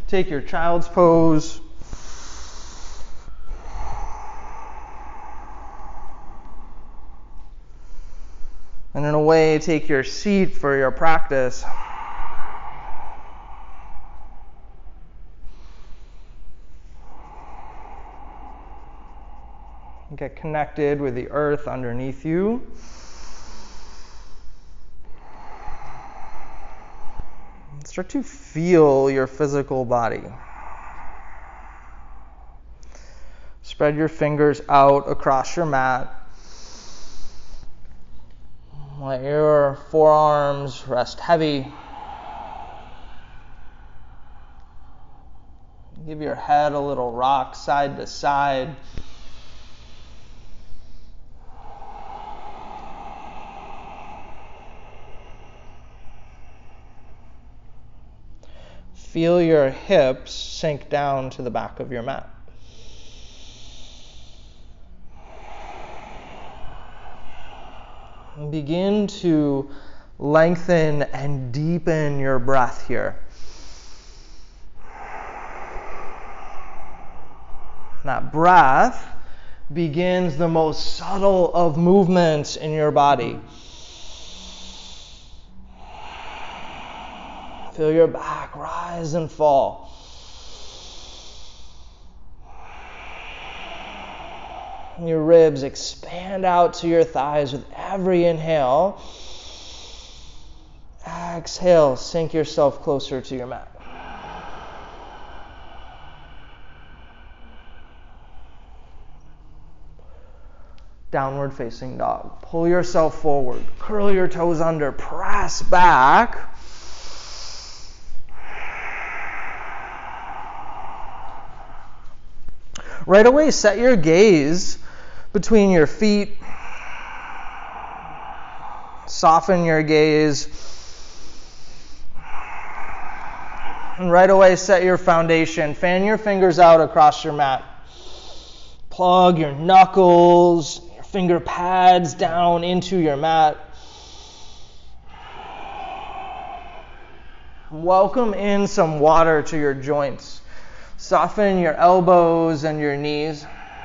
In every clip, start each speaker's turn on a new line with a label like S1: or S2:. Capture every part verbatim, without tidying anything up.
S1: Take your child's pose. And in a way, take your seat for your practice. Get connected with the earth underneath you. Start to feel your physical body. Spread your fingers out across your mat. Let your forearms rest heavy. Give your head a little rock side to side. Feel your hips sink down to the back of your mat. And begin to lengthen and deepen your breath here. That breath begins the most subtle of movements in your body. Feel your back rise and fall. Your ribs expand out to your thighs with every inhale. Exhale, sink yourself closer to your mat. Downward facing dog. Pull yourself forward. Curl your toes under. Press back. Right away, set your gaze between your feet. Soften your gaze. And right away, set your foundation. Fan your fingers out across your mat. Plug your knuckles, your finger pads down into your mat. Welcome in some water to your joints. Soften your elbows and your knees.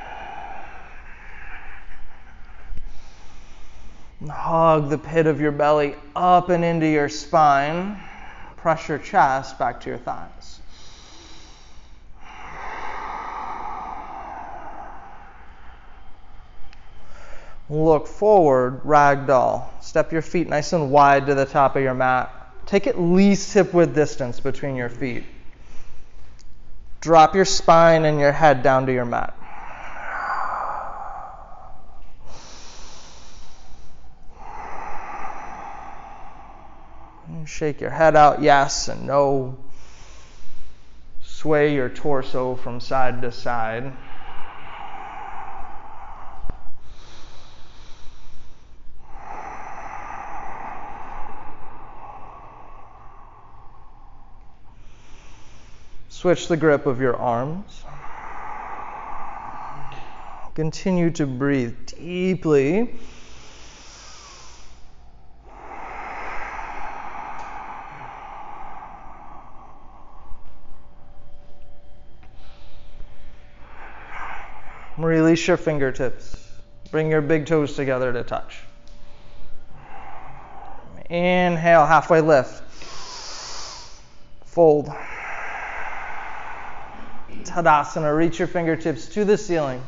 S1: Hug the pit of your belly up and into your spine. Press your chest back to your thighs. Look forward, ragdoll. Step your feet nice and wide to the top of your mat. Take at least hip width distance between your feet. Drop your spine and your head down to your mat. And shake your head out, yes and no. Sway your torso from side to side. Switch the grip of your arms. Continue to breathe deeply. Release your fingertips. Bring your big toes together to touch. Inhale, halfway lift. Fold. Tadasana, reach your fingertips to the ceiling.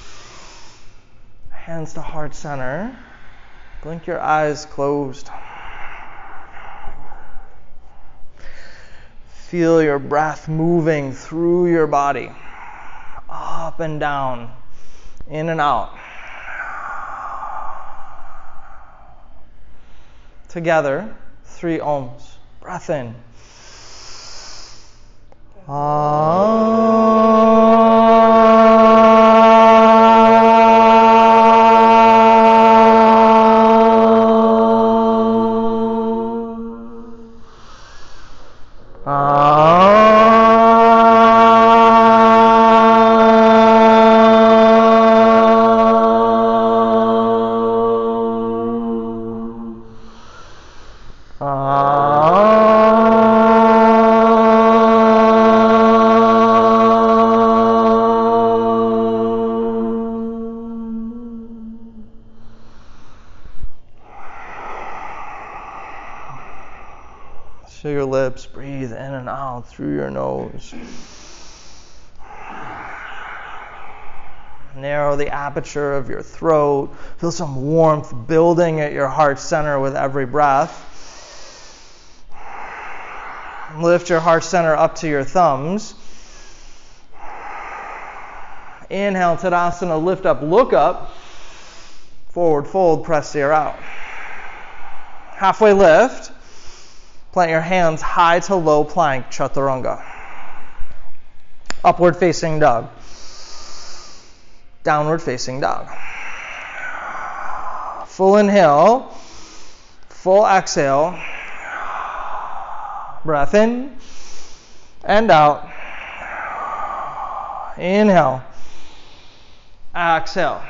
S1: Hands to heart center. Blink your eyes closed. Feel your breath moving through your body. Up and down. In and out. Together, three ohms. Breath in. Ah. lips. Breathe in and out through your nose. Narrow the aperture of your throat. Feel some warmth building at your heart center with every breath. Lift your heart center up to your thumbs. Inhale, Tadasana, lift up, look up. Forward fold, press the air out. Halfway lift. Plant your hands high to low plank, Chaturanga. Upward facing dog. Downward facing dog. Full inhale. Full exhale. Breath in and out. Inhale. Exhale.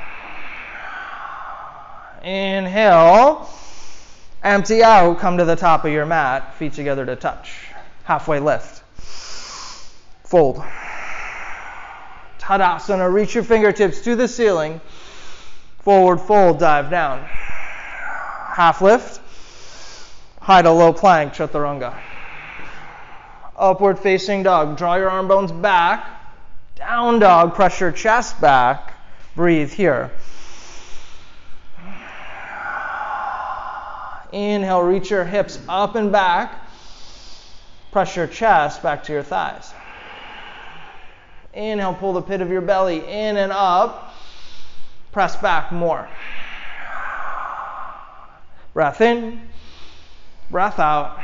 S1: Inhale. Empty out. Come to the top of your mat. Feet together to touch. Halfway lift. Fold. Tadasana. Reach your fingertips to the ceiling. Forward fold. Dive down. Half lift. High to low plank. Chaturanga. Upward facing dog. Draw your arm bones back. Down dog. Press your chest back. Breathe here. Inhale. Reach your hips up and back. Press your chest back to your thighs. Inhale. Pull the pit of your belly in and up. Press back more. Breath in. Breath out.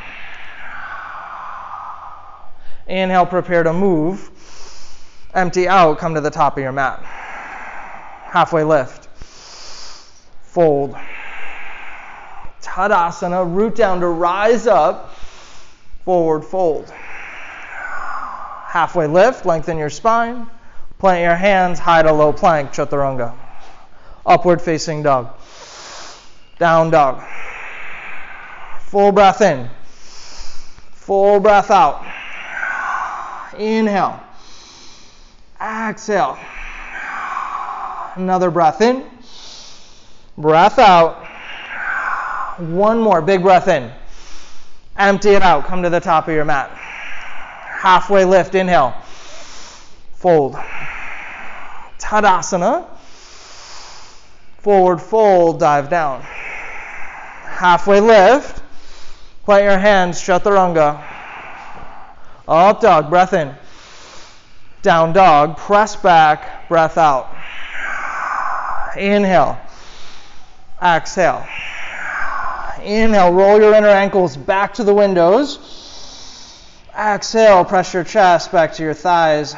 S1: Inhale, prepare to move. Empty out, come to the top of your mat. Halfway lift. Fold. Tadasana, root down to rise up. Forward fold. Halfway lift, lengthen your spine. Plant your hands high to low plank, Chaturanga. Upward facing dog. Down dog. Full breath in. Full breath out. Inhale. Exhale. Another breath in. Breath out. One more. Big breath in. Empty it out. Come to the top of your mat. Halfway lift. Inhale. Fold. Tadasana. Forward fold. Dive down. Halfway lift. Plant your hands. Chaturanga. Up dog, breath in. Down dog, press back, breath out. Inhale. Exhale. Inhale, roll your inner ankles back to the windows. Exhale, press your chest back to your thighs.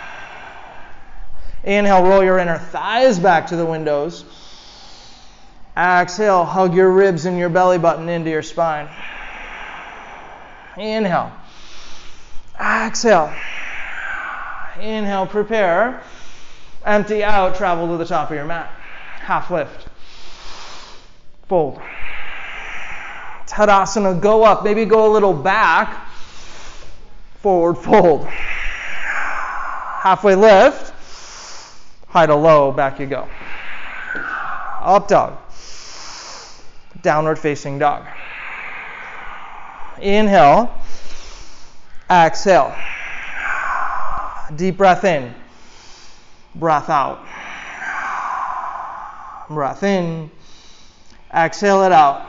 S1: Inhale, roll your inner thighs back to the windows. Exhale, hug your ribs and your belly button into your spine. Inhale. Exhale. Inhale, prepare. Empty out, travel to the top of your mat. Half lift. Fold. Tadasana, go up. Maybe go a little back. Forward fold. Halfway lift. High to low, back you go. Up dog. Downward facing dog. Inhale. Exhale. Deep breath in. Breath out. Breath in. Exhale it out.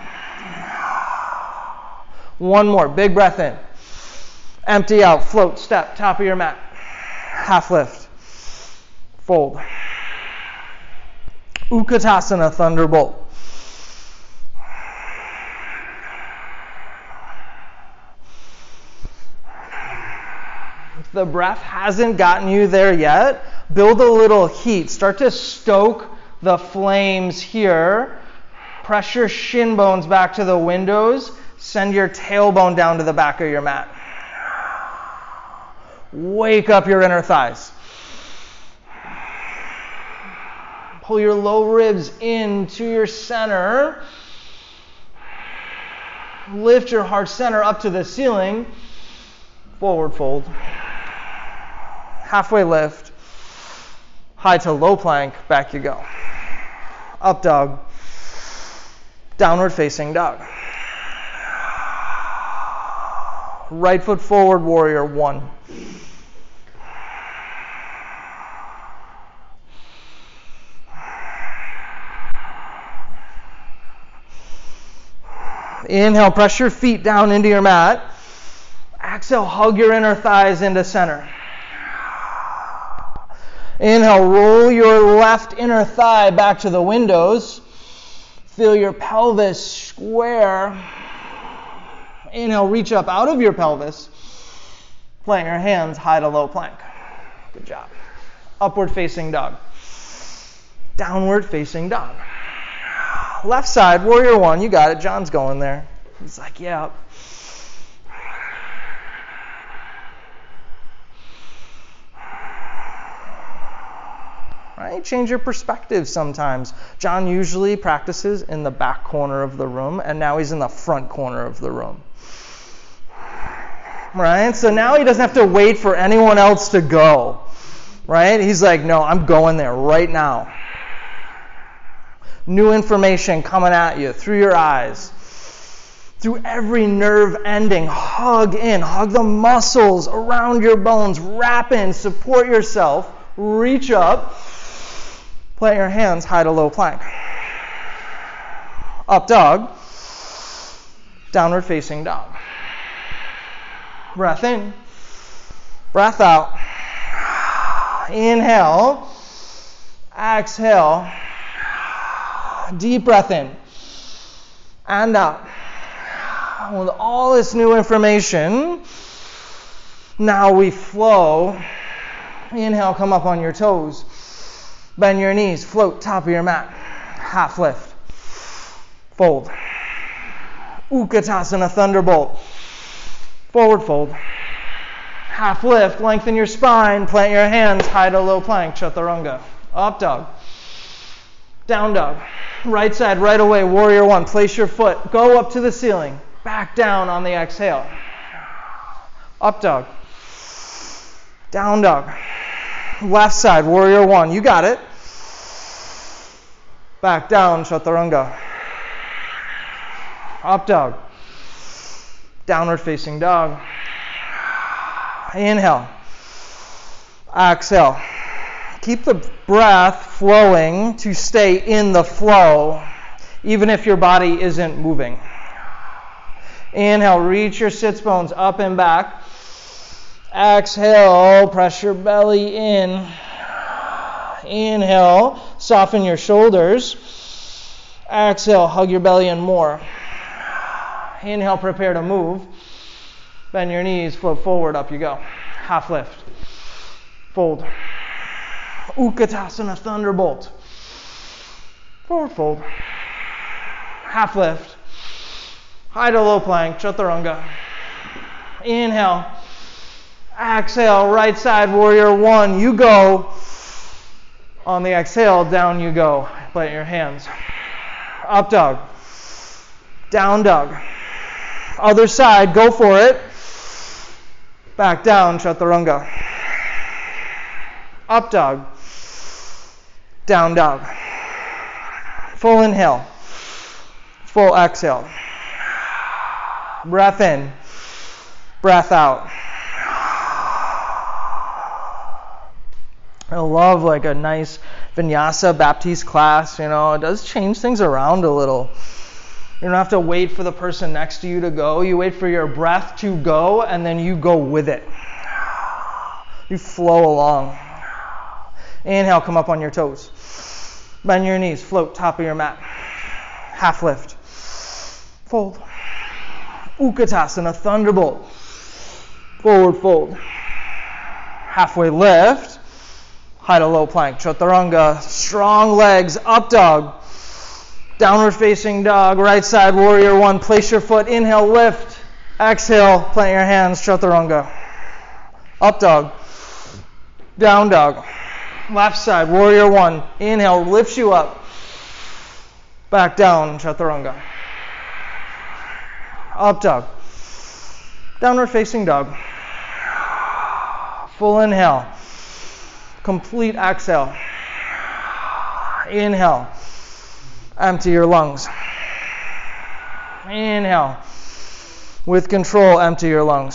S1: One more. Big breath in. Empty out. Float. Step. Top of your mat. Half lift. Fold. Utkatasana. Thunderbolt. The breath hasn't gotten you there yet, build a little heat. Start to stoke the flames here. Press your shin bones back to the windows. Send your tailbone down to the back of your mat. Wake up your inner thighs. Pull your low ribs into your center. Lift your heart center up to the ceiling. Forward fold. Halfway lift, high to low plank, back you go. Up dog, downward facing dog. Right foot forward, warrior one. Inhale, press your feet down into your mat. Exhale, hug your inner thighs into center. Inhale, roll your left inner thigh back to the windows. Feel your pelvis square. Inhale, reach up out of your pelvis. Plant your hands high to low plank. Good job. Upward facing dog. Downward facing dog. Left side, warrior one. You got it. John's going there. He's like, yeah. Right? Change your perspective sometimes. John usually practices in the back corner of the room, and now he's in the front corner of the room. Right? So now he doesn't have to wait for anyone else to go. Right? He's like, no, I'm going there right now. New information coming at you through your eyes, through every nerve ending. Hug in, hug the muscles around your bones, wrap in, support yourself, reach up, plant your hands high to low plank. Up dog, downward facing dog. Breath in, breath out. Inhale, exhale. Deep breath in and out. With all this new information, now we flow. Inhale, come up on your toes. Bend your knees, float top of your mat. Half lift. Fold. Utkatasana, thunderbolt. Forward fold. Half lift, lengthen your spine, plant your hands high to low plank, chaturanga. Up dog. Down dog. Right side, right away, warrior one. Place your foot. Go up to the ceiling. Back down on the exhale. Up dog. Down dog. Left side, warrior one. You got it. Back down, chaturanga. Up dog. Downward facing dog. Inhale. Exhale. Keep the breath flowing to stay in the flow, even if your body isn't moving. Inhale, reach your sits bones up and back. Exhale, press your belly in. Inhale, soften your shoulders. Exhale, hug your belly in more. Inhale, prepare to move. Bend your knees, float forward, up you go. Half lift. Fold. Utkatasana, thunderbolt. Forward fold. Half lift. High to low plank, chaturanga. Inhale. Exhale, right side, warrior one. You go. On the exhale, down you go. Plant your hands. Up dog. Down dog. Other side, go for it. Back down, chaturanga. Up dog. Down dog. Full inhale. Full exhale. Breath in. Breath out. I love like a nice Vinyasa Baptiste class, you know. It does change things around a little. You don't have to wait for the person next to you to go. You wait for your breath to go, and then you go with it. You flow along. Inhale, come up on your toes. Bend your knees, float top of your mat. Half lift. Fold. Utkatasana, thunderbolt. Forward fold. Halfway lift. High to low plank, chaturanga. Strong legs, up dog. Downward facing dog, right side, warrior one. Place your foot, inhale, lift. Exhale, plant your hands, chaturanga. Up dog. Down dog. Left side, warrior one. Inhale, lifts you up. Back down, chaturanga. Up dog. Downward facing dog. Full inhale. Complete exhale. Inhale. Empty your lungs. Inhale. With control, empty your lungs.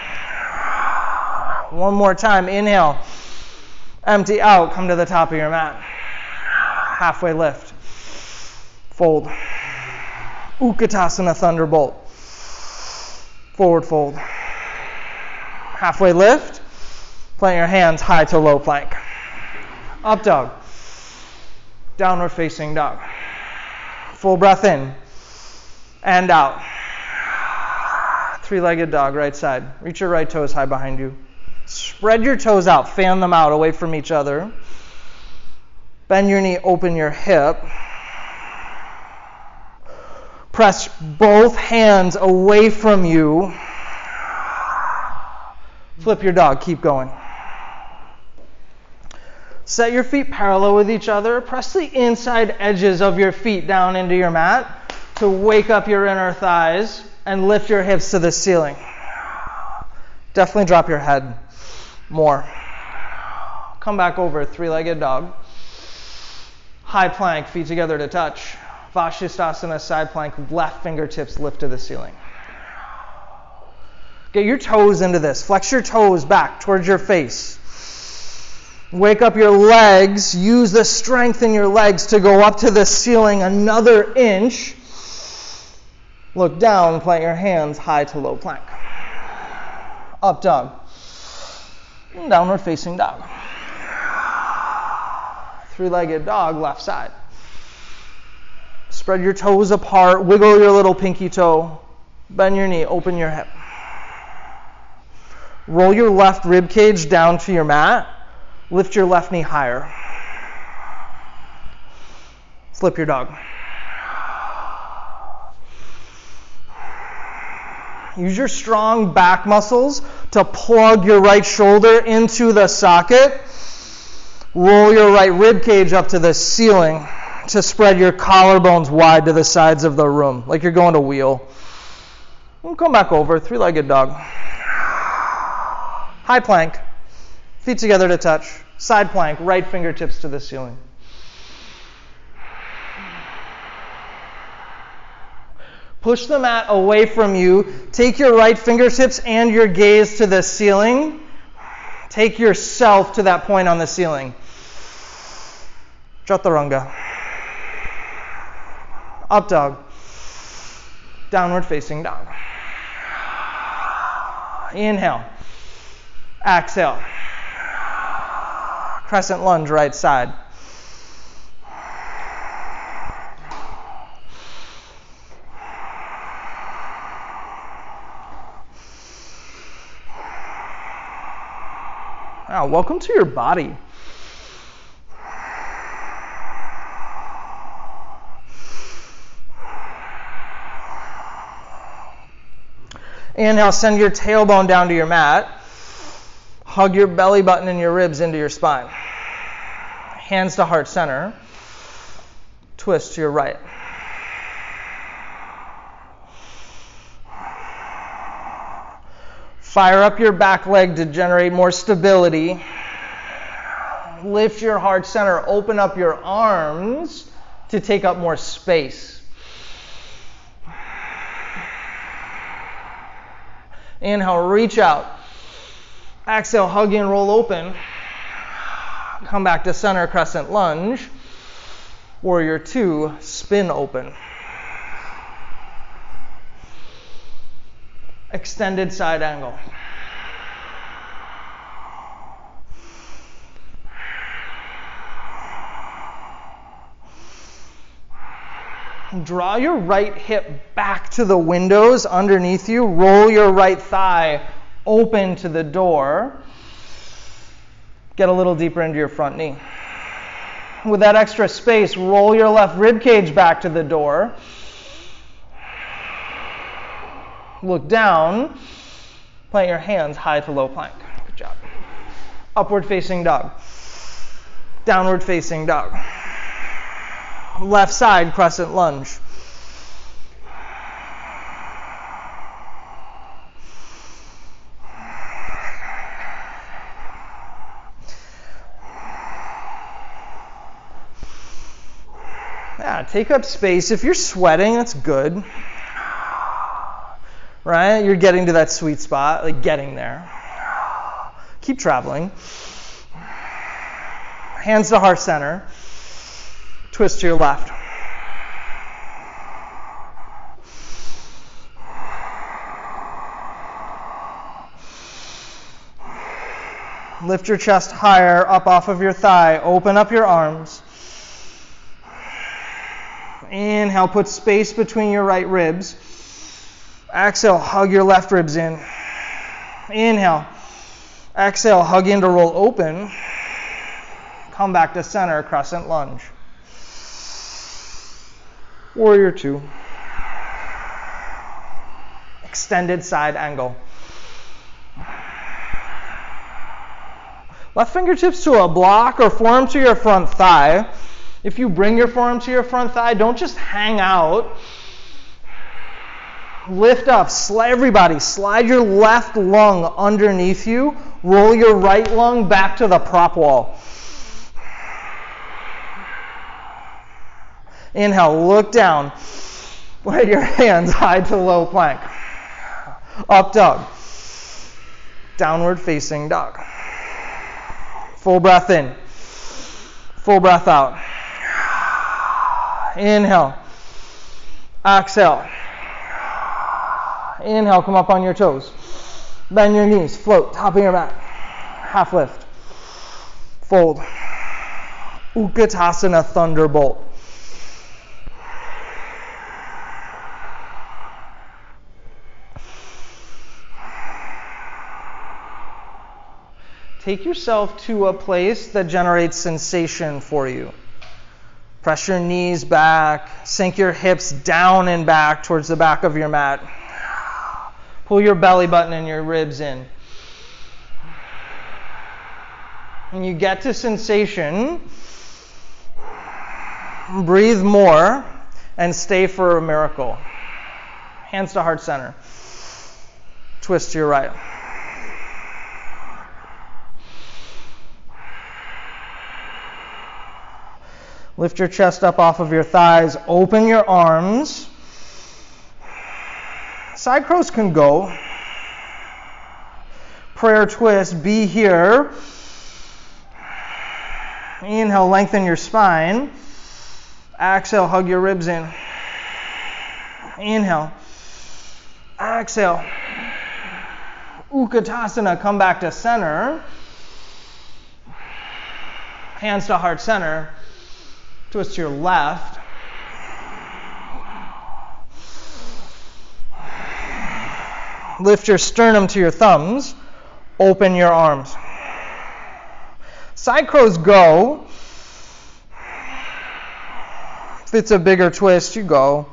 S1: One more time. Inhale. Empty out. Come to the top of your mat. Halfway lift. Fold. Utkatasana Thunderbolt. Forward fold. Halfway lift. Plant your hands high to low plank. Up dog. Downward facing dog. Full breath in. And out. Three-legged dog, right side. Reach your right toes high behind you. Spread your toes out. Fan them out away from each other. Bend your knee, open your hip. Press both hands away from you. Flip your dog. Keep going. Set your feet parallel with each other. Press the inside edges of your feet down into your mat to wake up your inner thighs and lift your hips to the ceiling. Definitely drop your head more. Come back over, three-legged dog. High plank, feet together to touch. Vashisthasana, side plank, left fingertips lift to the ceiling. Get your toes into this. Flex your toes back towards your face. Wake up your legs. Use the strength in your legs to go up to the ceiling another inch. Look down, plant your hands high to low plank. Up dog. Downward facing dog. Three-legged dog, left side. Spread your toes apart. Wiggle your little pinky toe. Bend your knee, open your hip. Roll your left rib cage down to your mat. Lift your left knee higher. Flip your dog. Use your strong back muscles to plug your right shoulder into the socket. Roll your right rib cage up to the ceiling to spread your collarbones wide to the sides of the room, like you're going to wheel. And come back over, three-legged dog. High plank, feet together to touch. Side plank, right fingertips to the ceiling. Push the mat away from you. Take your right fingertips and your gaze to the ceiling. Take yourself to that point on the ceiling. Chaturanga. Up dog. Downward facing dog. Inhale. Exhale. Crescent lunge, right side. Now, welcome to your body. Inhale, send your tailbone down to your mat. Hug your belly button and your ribs into your spine. Hands to heart center. Twist to your right. Fire up your back leg to generate more stability. Lift your heart center. Open up your arms to take up more space. Inhale, reach out. Exhale, hug and roll open. Come back to center, crescent lunge. Warrior two, spin open. Extended side angle. Draw your right hip back to the windows underneath you. Roll your right thigh open to the door. Get a little deeper into your front knee. With that extra space, roll your left rib cage back to the door. Look down. Plant your hands high to low plank. Good job. Upward facing dog. Downward facing dog. Left side crescent lunge. Yeah, take up space. If you're sweating, that's good. right? You're getting to that sweet spot, like getting there. Keep traveling. Hands to heart center. Twist to your left. Lift your chest higher, up off of your thigh. Open up your arms. Inhale, put space between your right ribs. Exhale, hug your left ribs in. Inhale. Exhale, hug in to roll open. Come back to center, crescent lunge. Warrior two. Extended side angle. Left fingertips to a block or forearm to your front thigh. If you bring your forearm to your front thigh, don't just hang out. Lift up. Slide, everybody, slide your left lung underneath you. Roll your right lung back to the prop wall. Inhale, look down. Let your hands high to low plank. Up dog. Downward facing dog. Full breath in. Full breath out. Inhale. Exhale. Inhale, come up on your toes. Bend your knees, float, top of your mat. Half lift. Fold. Utkatasana Thunderbolt. Take yourself to a place that generates sensation for you. Press your knees back. Sink your hips down and back towards the back of your mat. Pull your belly button and your ribs in. When you get to sensation, breathe more and stay for a miracle. Hands to heart center. Twist to your right. Lift your chest up off of your thighs. Open your arms. Side crows can go. Prayer twist. Be here. Inhale, lengthen your spine. Exhale, hug your ribs in. Inhale. Exhale. Utkatasana, come back to center. Hands to heart center. Twist to your left. Lift your sternum to your thumbs. Open your arms. Side crows go. If it's a bigger twist, you go.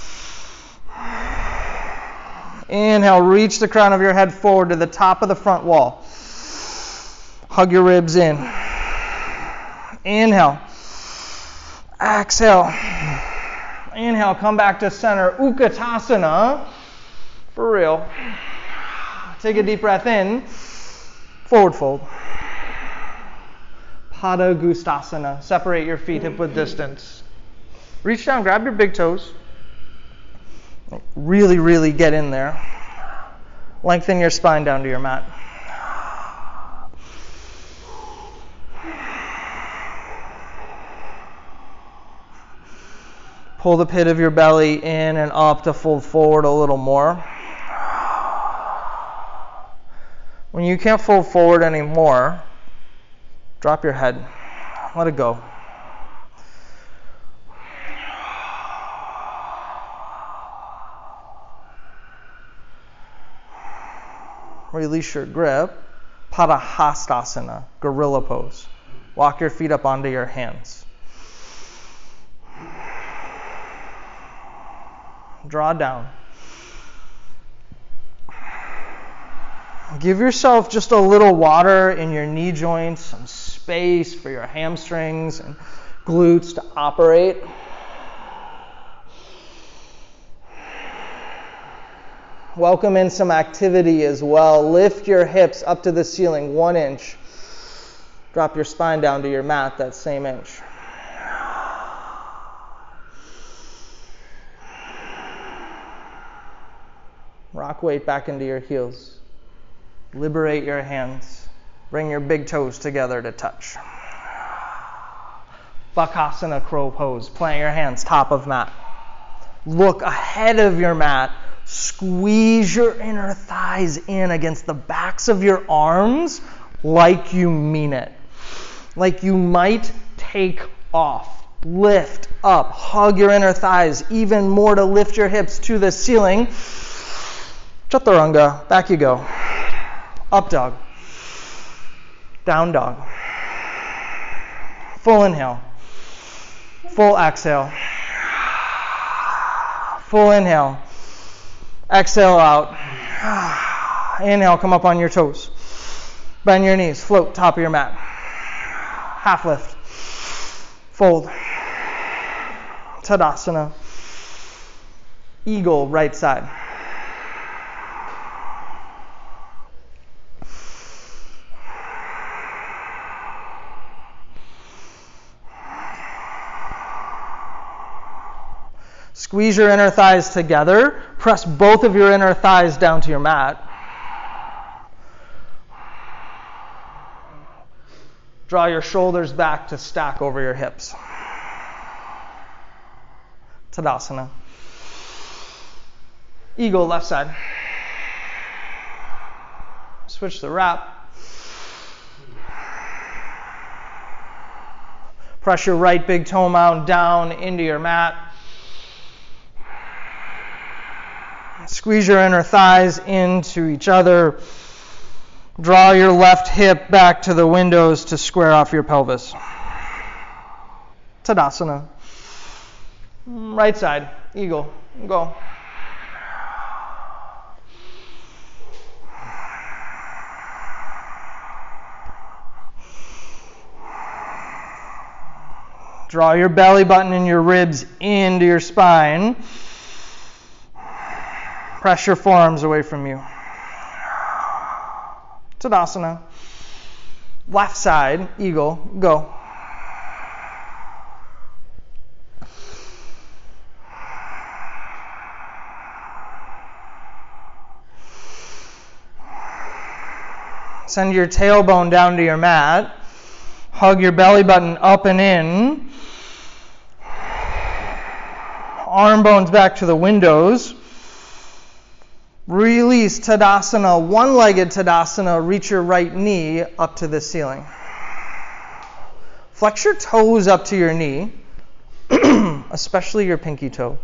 S1: Inhale, reach the crown of your head forward to the top of the front wall. Hug your ribs in. Inhale. Exhale. Inhale, come back to center. Utkatasana. For real. Take a deep breath in. Forward fold. Padangusthasana. Separate your feet hip width distance. Reach down, grab your big toes. Really, really get in there. Lengthen your spine down to your mat. Pull the pit of your belly in and up to fold forward a little more. When you can't fold forward anymore, drop your head. Let it go. Release your grip. Padahastasana, gorilla pose. Walk your feet up onto your hands. Draw down. Give yourself just a little water in your knee joints, some space for your hamstrings and glutes to operate. Welcome in some activity as well. Lift your hips up to the ceiling, one inch. Drop your spine down to your mat, that same inch. Rock weight back into your heels. Liberate your hands. Bring your big toes together to touch. Bakasana crow pose. Plant your hands top of mat. Look ahead of your mat. Squeeze your inner thighs in against the backs of your arms like you mean it. Like you might take off. Lift up. Hug your inner thighs even more to lift your hips to the ceiling. Chaturanga. Back you go. Up dog. Down dog. Full inhale. Full exhale. Full inhale. Exhale out. Inhale, come up on your toes. Bend your knees. Float top of your mat. Half lift. Fold. Tadasana. Eagle, right side. Squeeze your inner thighs together. Press both of your inner thighs down to your mat. Draw your shoulders back to stack over your hips. Tadasana. Eagle, left side. Switch the wrap. Press your right big toe mound down into your mat. Squeeze your inner thighs into each other. Draw your left hip back to the windows to square off your pelvis. Tadasana. Right side, eagle, go. Draw your belly button and your ribs into your spine. Press your forearms away from you. Tadasana. Left side, eagle, go. Send your tailbone down to your mat. Hug your belly button up and in. Arm bones back to the windows. Release Tadasana, one-legged Tadasana. Reach your right knee up to the ceiling. Flex your toes up to your knee, especially your pinky toe.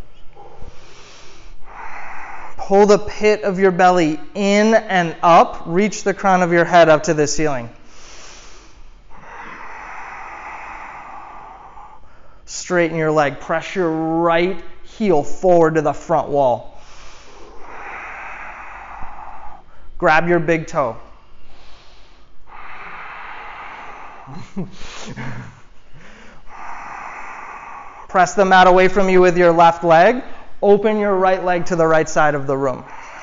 S1: Pull the pit of your belly in and up. Reach the crown of your head up to the ceiling. Straighten your leg. Press your right heel forward to the front wall. Grab your big toe. Press the mat away from you with your left leg. Open your right leg to the right side of the room.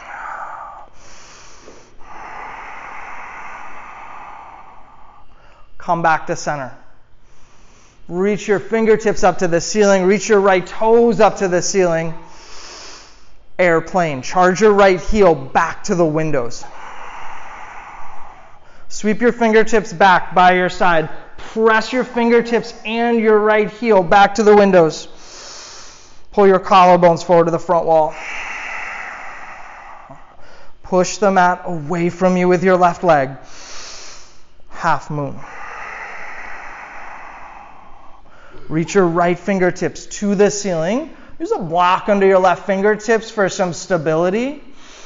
S1: Come back to center. Reach your fingertips up to the ceiling. Reach your right toes up to the ceiling. Airplane. Charge your right heel back to the windows. Sweep your fingertips back by your side. Press your fingertips and your right heel back to the windows. Pull your collarbones forward to the front wall. Push the mat away from you with your left leg. Half moon. Reach your right fingertips to the ceiling. Use a block under your left fingertips for some stability.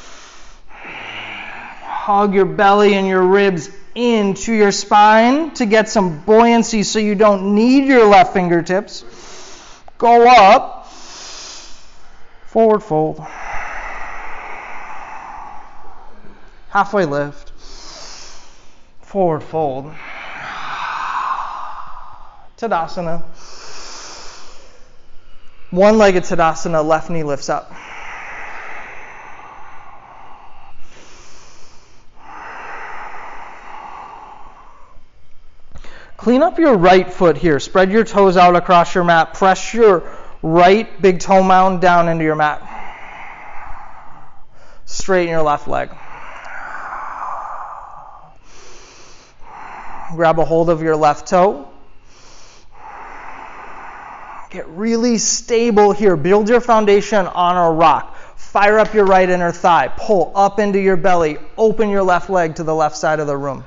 S1: Hug your belly and your ribs into your spine to get some buoyancy so you don't need your left fingertips. Go up. Forward fold. Halfway lift. Forward fold. Tadasana. One-legged Tadasana, left knee lifts up. Clean up your right foot here. Spread your toes out across your mat. Press your right big toe mound down into your mat. straighten your left leg. Grab a hold of your left toe. Get really stable here. Build your foundation on a rock. Fire up your right inner thigh. Pull up into your belly. Open your left leg to the left side of the room.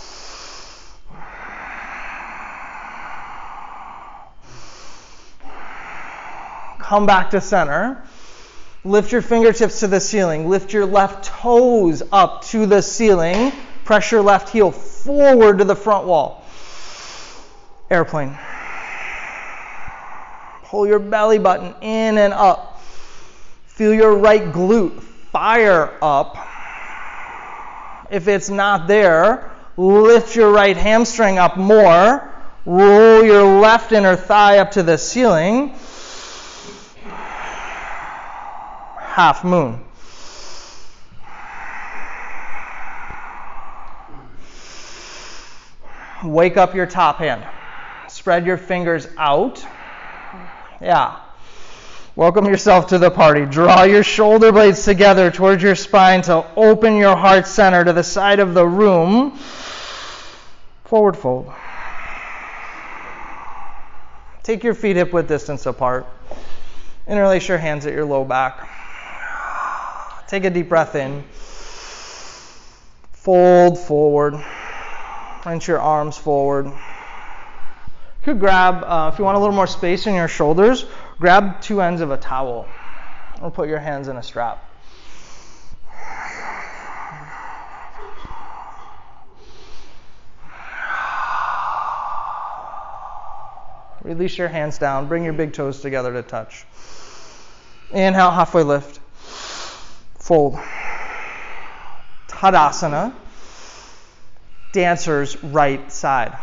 S1: Come back to center. Lift your fingertips to the ceiling. Lift your left toes up to the ceiling. Press your left heel forward to the front wall. Airplane. Pull your belly button in and up. Feel your right glute fire up. If it's not there, lift your right hamstring up more. Roll your left inner thigh up to the ceiling. Half moon. Wake up your top hand. Spread your fingers out. Yeah. Welcome yourself to the party. Draw your shoulder blades together towards your spine to open your heart center to the side of the room. Forward fold. Take your feet hip width distance apart. Interlace your hands at your low back. Take a deep breath in. Fold forward. Wrench your arms forward. You could grab, uh, if you want a little more space in your shoulders, grab two ends of a towel or put your hands in a strap. Release your hands down. Bring your big toes together to touch. Inhale, halfway lift. Fold. Tadasana. Dancer's right side.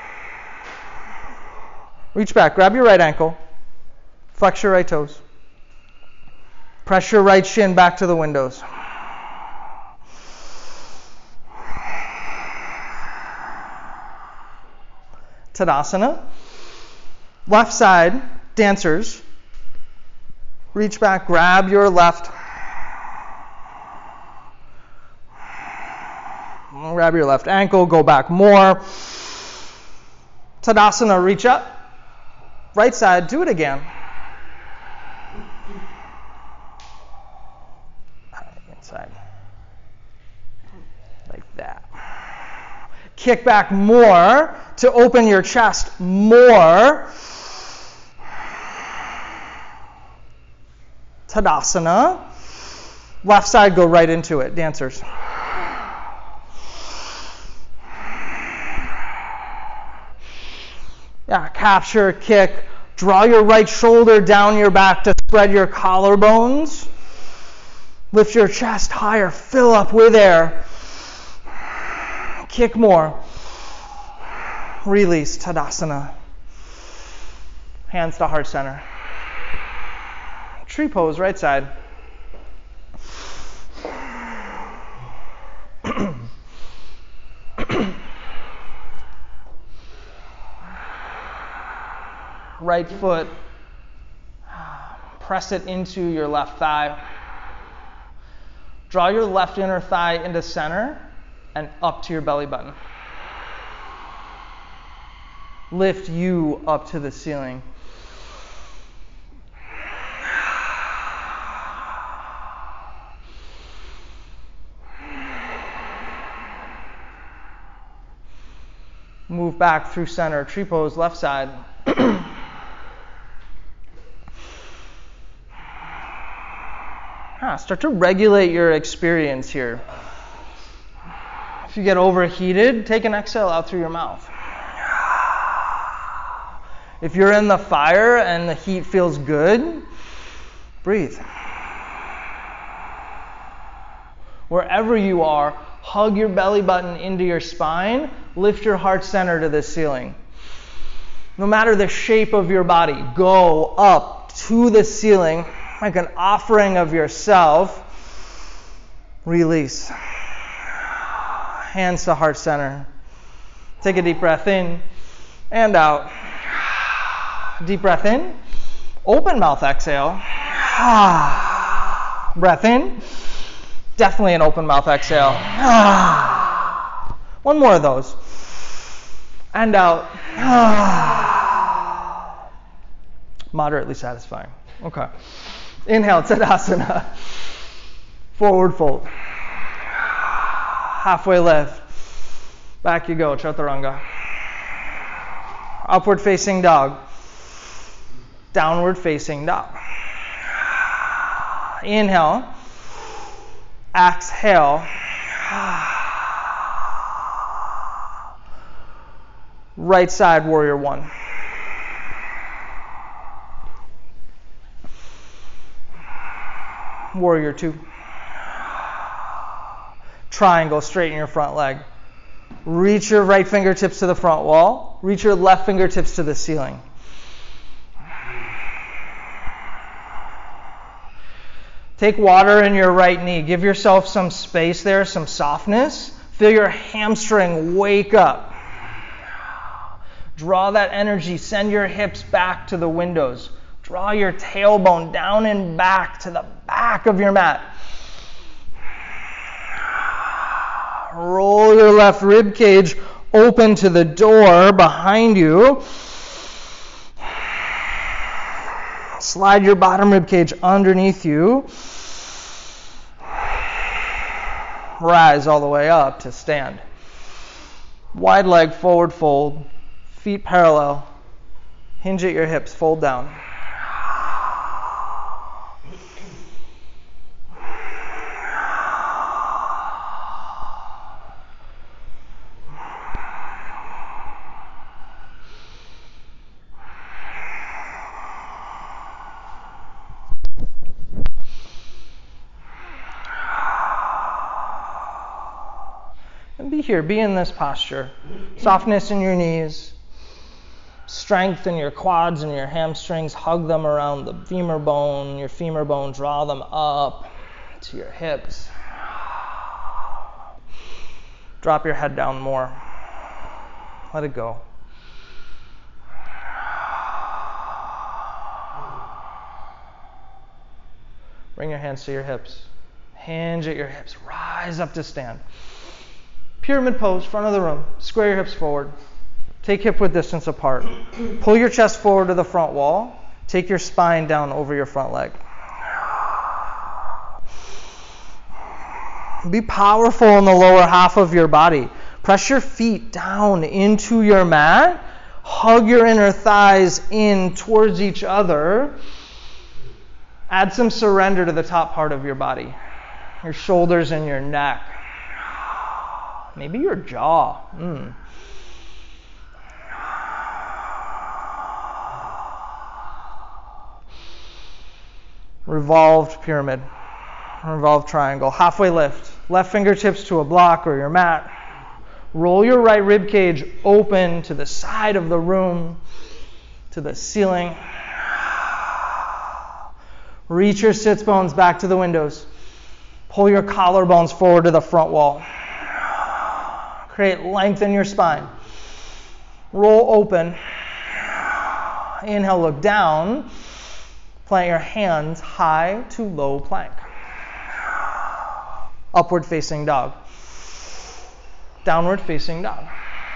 S1: Reach back. Grab your right ankle. Flex your right toes. Press your right shin back to the windows. Tadasana. Left side, dancers. Reach back, grab your left. Grab your left ankle, go back more. Tadasana, reach up. Right side, do it again. Inside. Like that. Kick back more to open your chest more. Tadasana. Left side, go right into it, dancers. Yeah, capture, kick. Draw your right shoulder down your back to spread your collarbones. Lift your chest higher, fill up with air. Kick more. Release, Tadasana. Hands to heart center. Tree pose, right side. Right foot, press it into your left thigh. Draw your left inner thigh into center and up to your belly button. Lift you up to the ceiling. Move back through center, tree pose, left side. Ah, start to regulate your experience here. If you get overheated, take an exhale out through your mouth. If you're in the fire and the heat feels good, breathe. Wherever you are, hug your belly button into your spine. Lift your heart center to the ceiling. No matter the shape of your body, go up to the ceiling. Like an offering of yourself. Release. Hands to heart center. Take a deep breath in and out. Deep breath in. Open mouth exhale. Breath in. Definitely an open mouth exhale. One more of those. And out. Moderately satisfying. Okay. Inhale, Tadasana. Forward fold. Halfway lift. Back you go, Chaturanga. Upward facing dog. Downward facing dog. Inhale. Exhale. Right side, warrior one. Warrior two. Triangle, straighten your front leg. Reach your right fingertips to the front wall. Reach your left fingertips to the ceiling. Take water in your right knee. Give yourself some space there, some softness. Feel your hamstring wake up. Draw that energy. Send your hips back to the windows. Draw your tailbone down and back to the back of your mat. Roll your left rib cage open to the door behind you. Slide your bottom rib cage underneath you. Rise all the way up to stand. Wide leg forward fold. Feet parallel. Hinge at your hips. Fold down. Be here, be in this posture. Softness in your knees, strength in your quads and your hamstrings. Hug them around the femur bone, your femur bone. Draw them up to your hips. Drop your head down more. Let it go. Bring your hands to your hips. Hinge at your hips. Rise up to stand. Pyramid pose, front of the room. Square your hips forward. Take hip width distance apart. Pull your chest forward to the front wall. Take your spine down over your front leg. Be powerful in the lower half of your body. Press your feet down into your mat. Hug your inner thighs in towards each other. Add some surrender to the top part of your body. Your shoulders and your neck. Maybe your jaw. Mm. Revolved pyramid. Revolved triangle. Halfway lift. Left fingertips to a block or your mat. Roll your right rib cage open to the side of the room, to the ceiling. Reach your sits bones back to the windows. Pull your collarbones forward to the front wall. Create length in your spine. Roll open. Inhale, look down. Plant your hands high to low plank. Upward facing dog. Downward facing dog.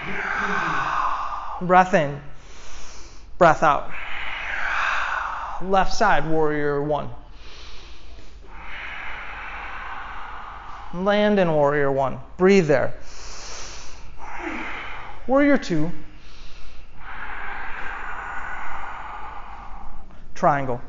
S1: Breath in. Breath out. Left side, warrior one. Land in warrior one. Breathe there. Warrior two. Triangle.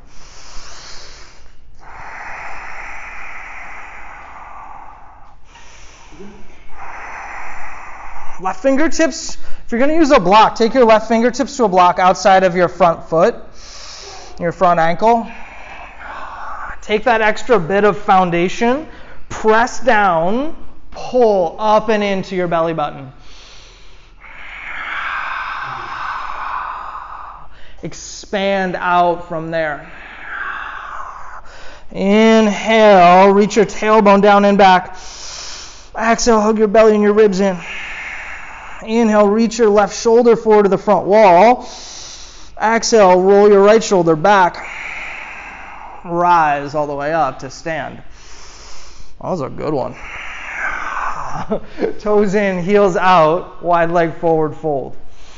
S1: Left fingertips, if you're going to use a block, take your left fingertips to a block outside of your front foot, your front ankle. Take that extra bit of foundation, press down, pull up and into your belly button. Expand out from there. Inhale, reach your tailbone down and back. Exhale, hug your belly and your ribs in. Inhale, reach your left shoulder forward to the front wall. Exhale, roll your right shoulder back. Rise all the way up to stand. That was a good one. Toes in, heels out, wide leg forward fold.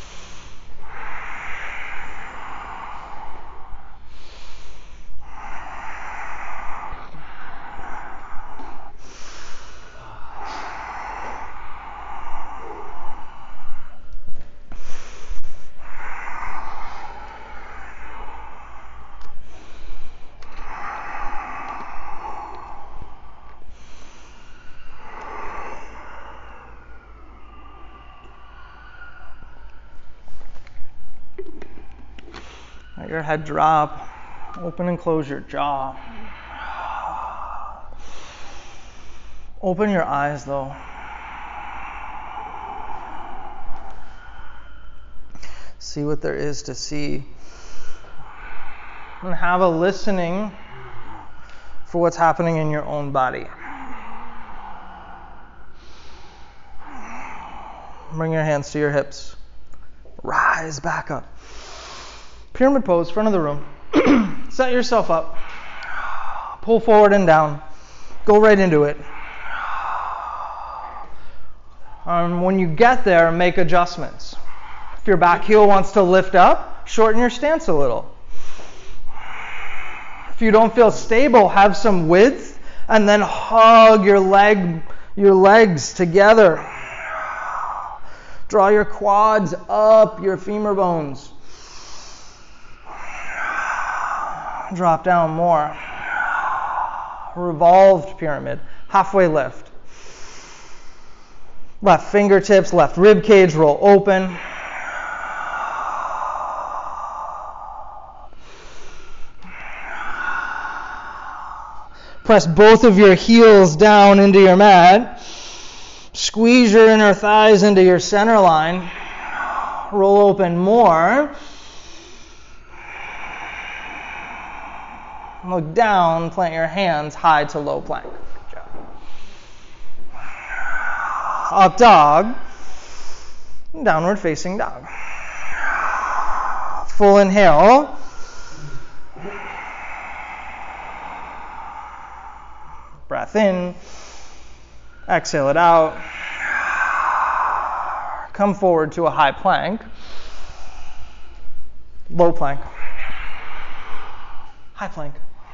S1: Let your head drop. Open and close your jaw. Open your eyes though. See what there is to see. And have a listening for what's happening in your own body. Bring your hands to your hips. Rise back up. Pyramid pose, front of the room. Set yourself up. Pull forward and down. Go right into it. Um, when you get there, make adjustments. If your back heel wants to lift up, shorten your stance a little. If you don't feel stable, have some width and then hug your leg, your legs together. Draw your quads up, your femur bones. Drop down more. Revolved pyramid. Halfway lift. Left fingertips, left rib cage, roll open. Press both of your heels down into your mat. Squeeze your inner thighs into your center line. Roll open more. Look down, plant your hands high to low plank. Good job. Up dog. Downward facing dog. Full inhale. Breath in. Exhale it out. Come forward to a high plank. Low plank. High plank.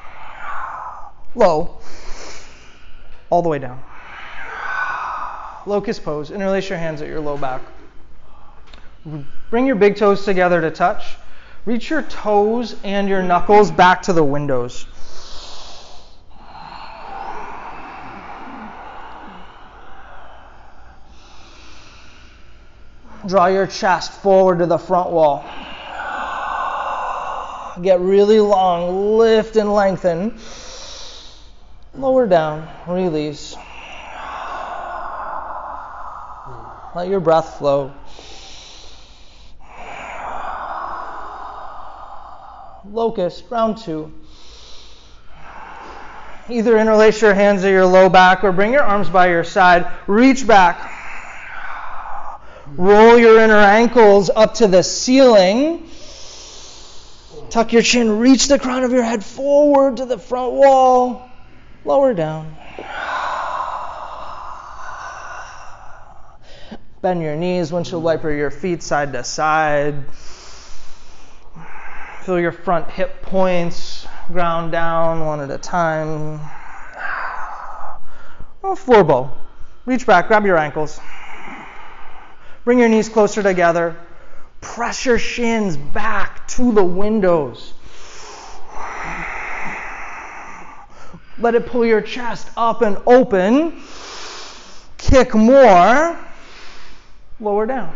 S1: Low. All the way down. Locust pose. Interlace your hands at your low back. Bring your big toes together to touch. Reach your toes and your knuckles back to the windows. Draw your chest forward to the front wall. Get really long. Lift and lengthen. Lower down. Release. Let your breath flow. Locust, round two. Either interlace your hands at your low back or bring your arms by your side. Reach back. Roll your inner ankles up to the ceiling. Tuck your chin. Reach the crown of your head forward to the front wall. Lower down. Bend your knees. Windshield wiper your feet side to side. Feel your front hip points ground down one at a time. Oh, floor bow. Reach back. Grab your ankles. Bring your knees closer together. Press your shins back to the windows. Let it pull your chest up and open. Kick more. Lower down.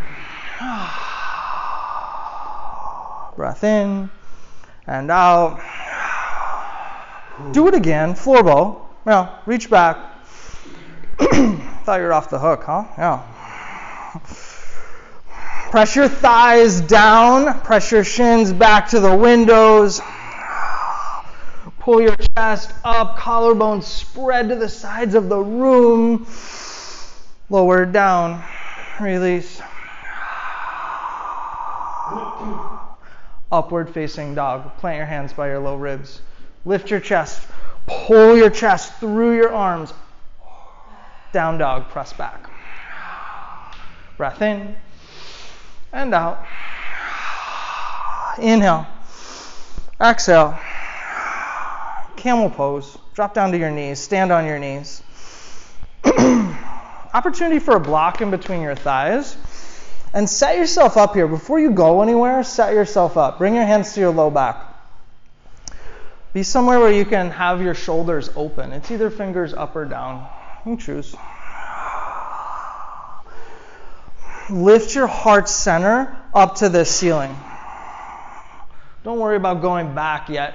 S1: Breath in and out. Do it again. Floor bow. Yeah, reach back. Thought you were off the hook, huh? Yeah. Press your thighs down. Press your shins back to the windows. Pull your chest up. Collarbones spread to the sides of the room. Lower down. Release. Upward facing dog. Plant your hands by your low ribs. Lift your chest. Pull your chest through your arms Down dog, press back. Breath in and out. Inhale. Exhale. Camel pose. Drop down to your knees. Stand on your knees. Opportunity for a block in between your thighs. And set yourself up here. Before you go anywhere, set yourself up. Bring your hands to your low back. Be somewhere where you can have your shoulders open. It's either fingers up or down. You choose. Lift your heart center up to the ceiling. Don't worry about going back yet.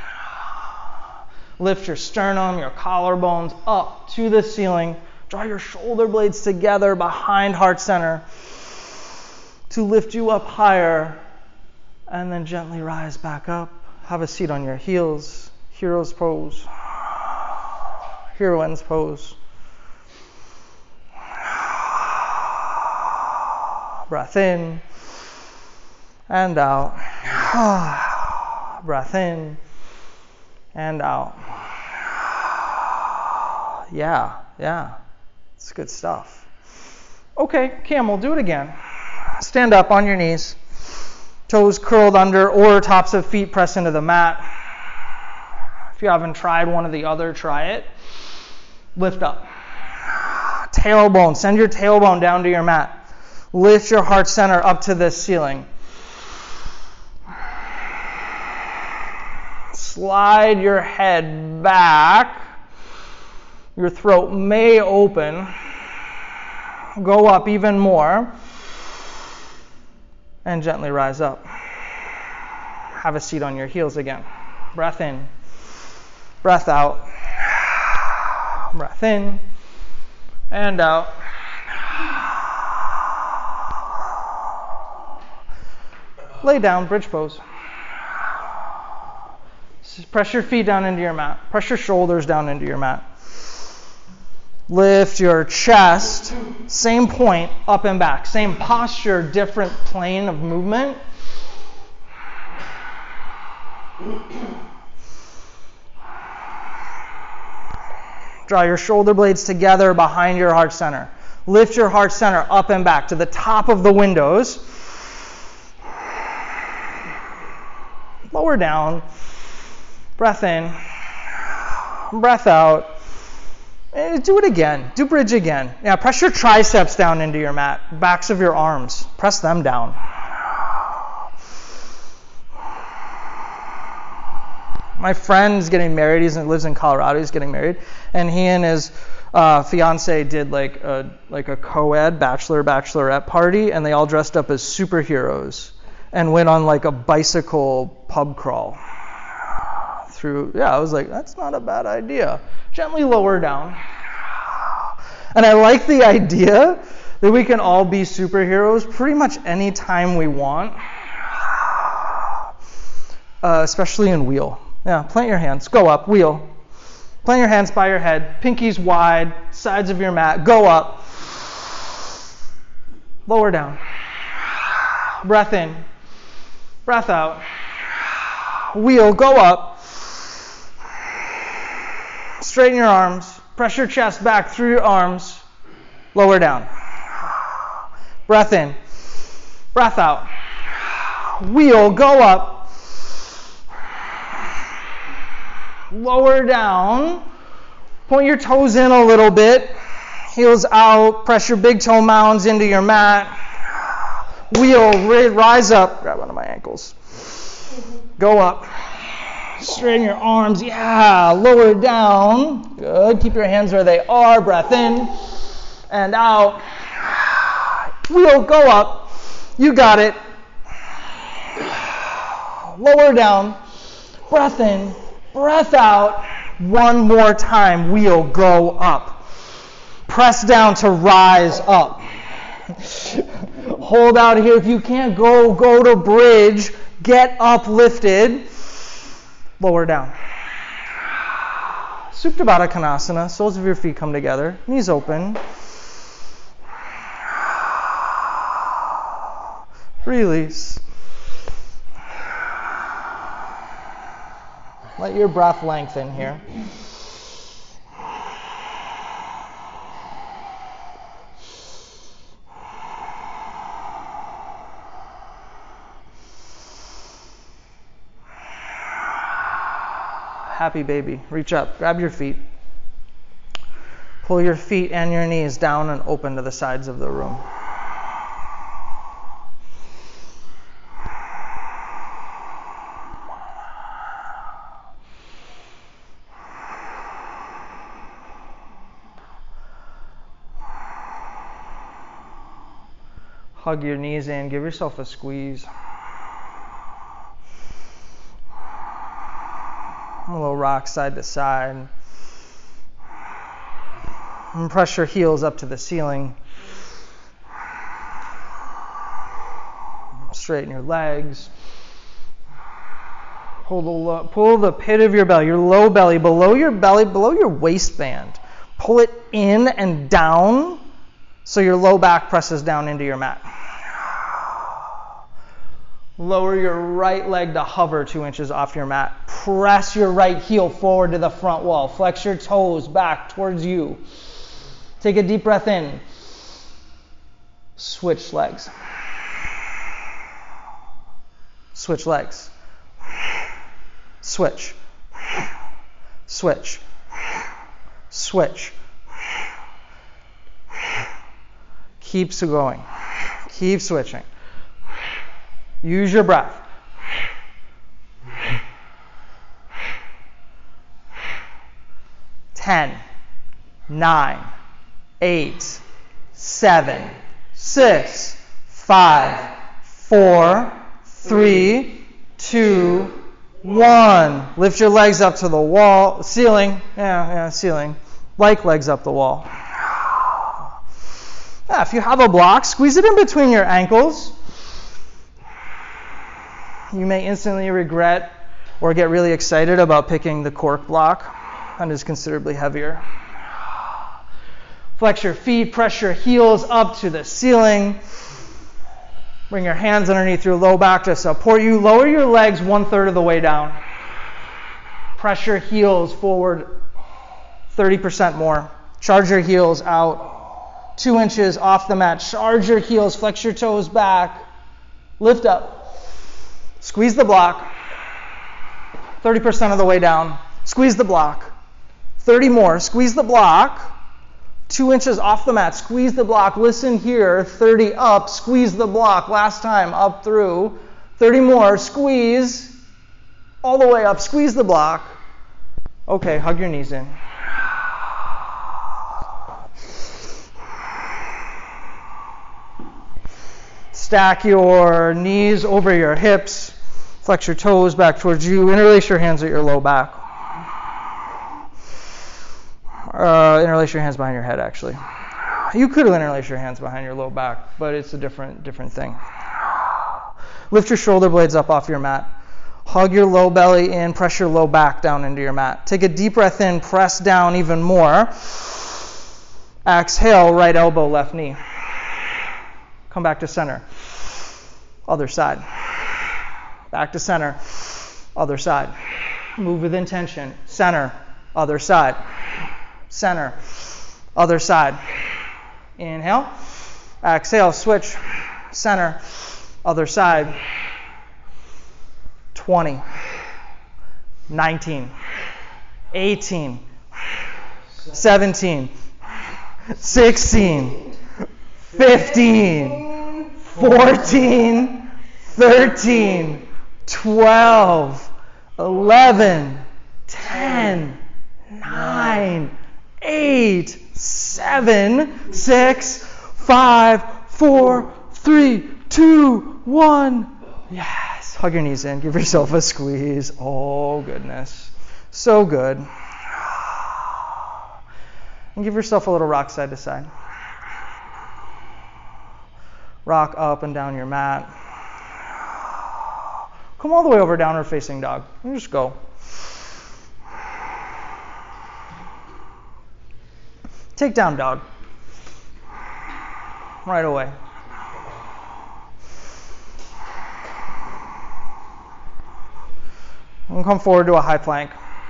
S1: Lift your sternum, your collarbones up to the ceiling. Draw your shoulder blades together behind heart center to lift you up higher, and then gently rise back up. Have a seat on your heels. Hero's pose. Heroine's pose. Breath in and out. Breath in and out. Yeah, yeah. It's good stuff. Okay, camel, do it again. Stand up on your knees. Toes curled under or tops of feet press into the mat. If you haven't tried one or the other, try it. Lift up. Tailbone. Send your tailbone down to your mat. Lift your heart center up to the ceiling. Slide your head back. Your throat may open. Go up even more. And gently rise up. Have a seat on your heels again. Breath in. Breath out. Breath in. And out. Lay down, bridge pose. Press your feet down into your mat. Press your shoulders down into your mat. Lift your chest, same point, up and back. Same posture, different plane of movement. Draw your shoulder blades together behind your heart center. Lift your heart center up and back to the top of the windows. Lower down. Breath in. Breath out. And do it again. Do bridge again. Yeah, press your triceps down into your mat. Backs of your arms. Press them down. My friend's getting married. He lives in Colorado. He's getting married. And he and his uh, fiance did like a, like a co-ed bachelor, bachelorette party. And they all dressed up as superheroes and went on like a bicycle pub crawl. Through, yeah, I was like, that's not a bad idea. Gently lower down. And I like the idea that we can all be superheroes pretty much any time we want, uh, especially in wheel. Yeah, plant your hands. Go up, wheel. Plant your hands by your head. Pinkies wide, sides of your mat. Go up. Lower down. Breath in. Breath out. Wheel, go up. Straighten your arms. Press your chest back through your arms. Lower down. Breath in. Breath out. Wheel, go up. Lower down. Point your toes in a little bit. Heels out. Press your big toe mounds into your mat. Wheel, rise up. Grab one of my ankles. Go up. Straighten your arms. Yeah. Lower down. Good. Keep your hands where they are. Breath in and out. Wheel, go up. You got it. Lower down. Breath in. Breath out. One more time. Wheel, go up. Press down to rise up. Hold out here. If you can't go, go to bridge. Get up lifted. Lower down. Supta Baddha Konasana. Soles of your feet come together. Knees open. Release. Let your breath lengthen here. Happy baby. Reach up. Grab your feet. Pull your feet and your knees down and open to the sides of the room. Hug your knees in. Give yourself a squeeze. A little rock side to side. And press your heels up to the ceiling. Straighten your legs. Pull the, lo- pull the pit of your belly, your low belly, below your belly, below your waistband. Pull it in and down so your low back presses down into your mat. Lower your right leg to hover two inches off your mat. Press your right heel forward to the front wall. Flex your toes back towards you. Take a deep breath in. Switch legs. Switch legs. Switch. Switch. Switch. Keep going. Keep switching. Use your breath. Ten, nine, eight, seven, six, five, four, three, two, one. Lift your legs up to the wall, ceiling. Yeah, yeah, ceiling. Like legs up the wall. Yeah, if you have a block, squeeze it in between your ankles. You may instantly regret or get really excited about picking the cork block. That is considerably heavier. Flex your feet, press your heels up to the ceiling. Bring your hands underneath your low back to support you. Lower your legs one third of the way down. Press your heels forward thirty percent more. Charge your heels out two inches off the mat. Charge your heels, flex your toes back. Lift up. Squeeze the block, thirty percent of the way down. Squeeze the block, thirty more. Squeeze the block, two inches off the mat. Squeeze the block. Listen here, thirty up. Squeeze the block. Last time, up through. thirty more. Squeeze all the way up. Squeeze the block. Okay, hug your knees in. Stack your knees over your hips. Flex your toes back towards you. Interlace your hands at your low back. Uh, interlace your hands behind your head, actually. You could interlace your hands behind your low back, but it's a different, different thing. Lift your shoulder blades up off your mat. Hug your low belly in. Press your low back down into your mat. Take a deep breath in. Press down even more. Exhale, right elbow, left knee. Come back to center. Other side. Back to center. Other side. Move with intention. Center. Other side. Center. Other side. Inhale. Exhale. Switch. Center. Other side. twenty. nineteen. eighteen. seventeen. sixteen. fifteen. fourteen. thirteen. twelve. eleven. ten. nine. eight. seven. six. five. four. three. two. one. Yes. Hug your knees in. Give yourself a squeeze. Oh, goodness. So good. And give yourself a little rock side to side. Rock up and down your mat. Come all the way over, downward facing dog. And just go. Take down dog. Right away. And come forward to a high plank.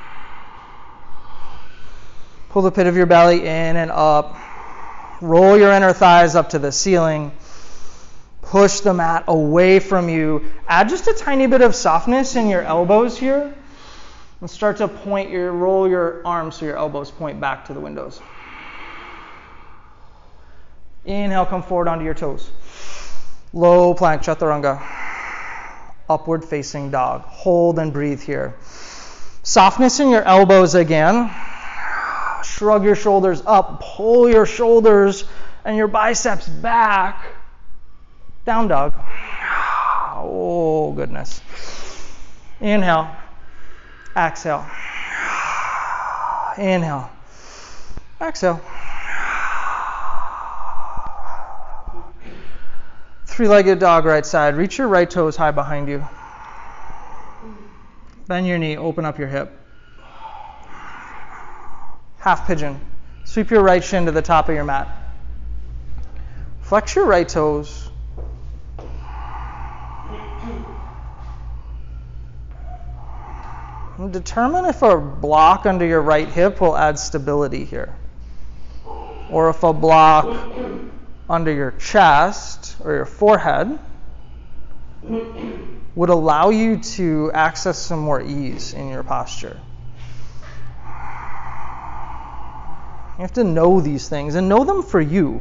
S1: Pull the pit of your belly in and up. Roll your inner thighs up to the ceiling. Push the mat away from you. Add just a tiny bit of softness in your elbows here. And start to point your, roll your arms so your elbows point back to the windows. Inhale, come forward onto your toes. Low plank, chaturanga. Upward facing dog. Hold and breathe here. Softness in your elbows again. Shrug your shoulders up. Pull your shoulders and your biceps back. Down dog. Oh, goodness. Inhale. Exhale. Inhale. Exhale. Three-legged dog, right side. Reach your right toes high behind you. Bend your knee, open up your hip. Half pigeon. Sweep your right shin to the top of your mat. Flex your right toes. And determine if a block under your right hip will add stability here. Or if a block under your chest or your forehead would allow you to access some more ease in your posture. You have to know these things and know them for you.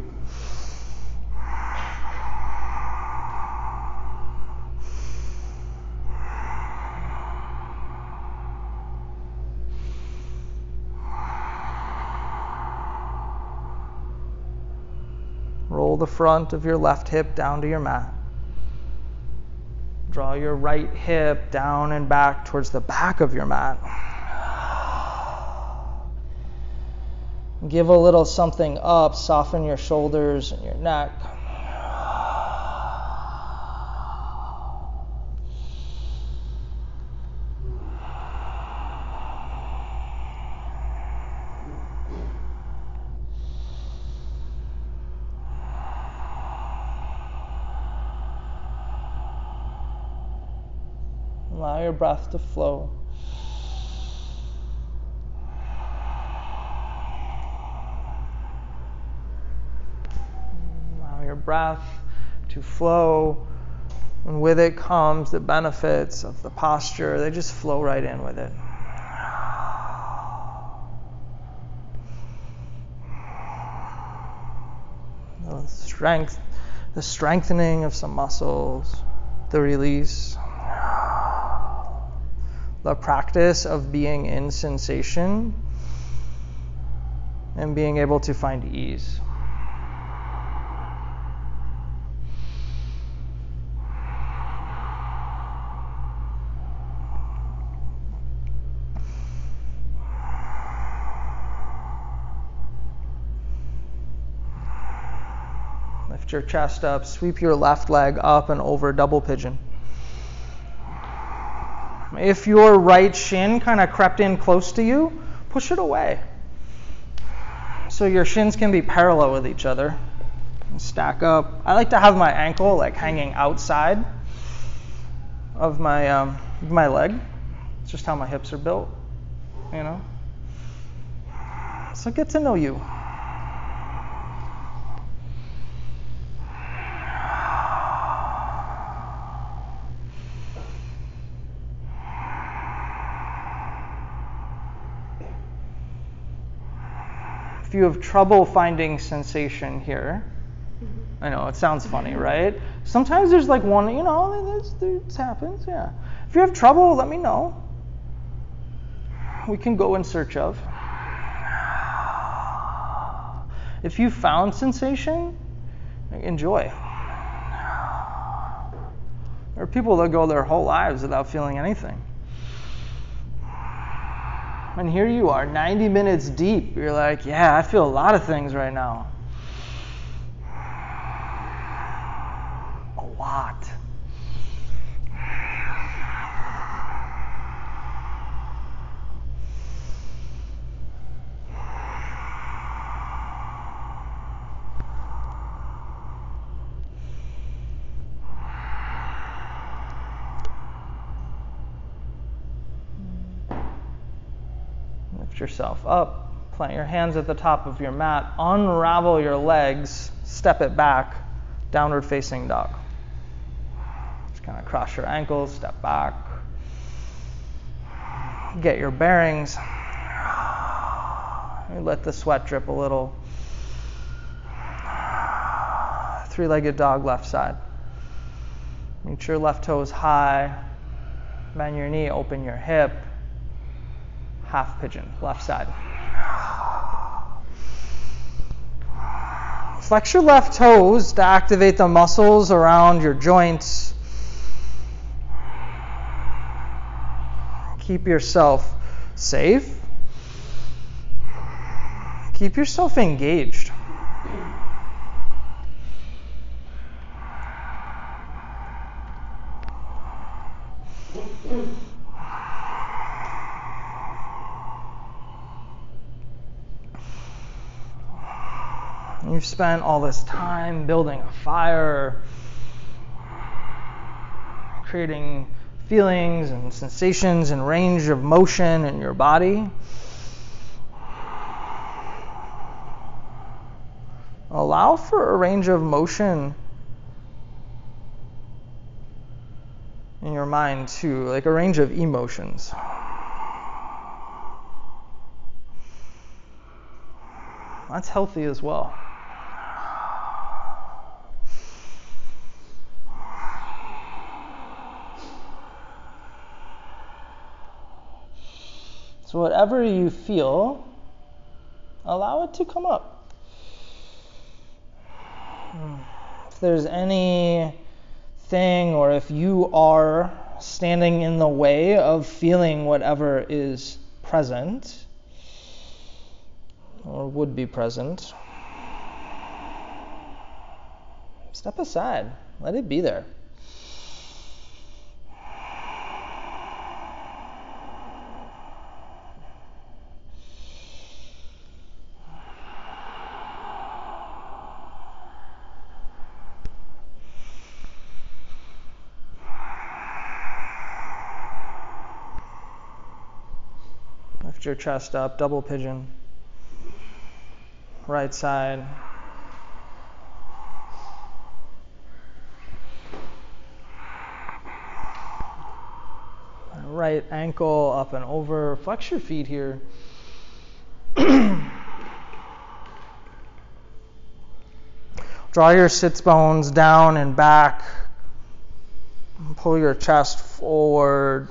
S1: Roll the front of your left hip down to your mat. Draw your right hip down and back towards the back of your mat. Give a little something up. Soften your shoulders and your neck. Allow your breath to flow. Allow your breath to flow, and with it comes the benefits of the posture. They just flow right in with it. The strength, the strengthening of some muscles, the release. The practice of being in sensation and being able to find ease. Lift your chest up, sweep your left leg up and over double pigeon. If your right shin kind of crept in close to you, push it away. So your shins can be parallel with each other. And stack up. I like to have my ankle like hanging outside of my um, my leg. It's just how my hips are built, you know. So get to know you. If you have trouble finding sensation here, I know it sounds funny, right? Sometimes there's like one, you know, this happens, yeah. If you have trouble, let me know. We can go in search of. If you found sensation, enjoy. There are people that go their whole lives without feeling anything. And here you are, ninety minutes deep. You're like, yeah, I feel a lot of things right now. A lot. Lift yourself up, plant your hands at the top of your mat, unravel your legs, step it back, downward facing dog. Just kind of cross your ankles, step back. Get your bearings. Let the sweat drip a little. Three-legged dog, left side. Reach your left toes high. Bend your knee, open your hip. Half pigeon, left side. Flex your left toes to activate the muscles around your joints. Keep yourself safe. Keep yourself engaged. You've spent all this time building a fire, creating feelings and sensations and range of motion in your body. Allow for a range of motion in your mind too, like a range of emotions. That's healthy as well. So whatever you feel, allow it to come up. If there's anything, or if you are standing in the way of feeling whatever is present, or would be present, step aside. Let it be there. Lift your chest up, double pigeon. Right side. Right ankle up and over. Flex your feet here. Draw your sits bones down and back. Pull your chest forward.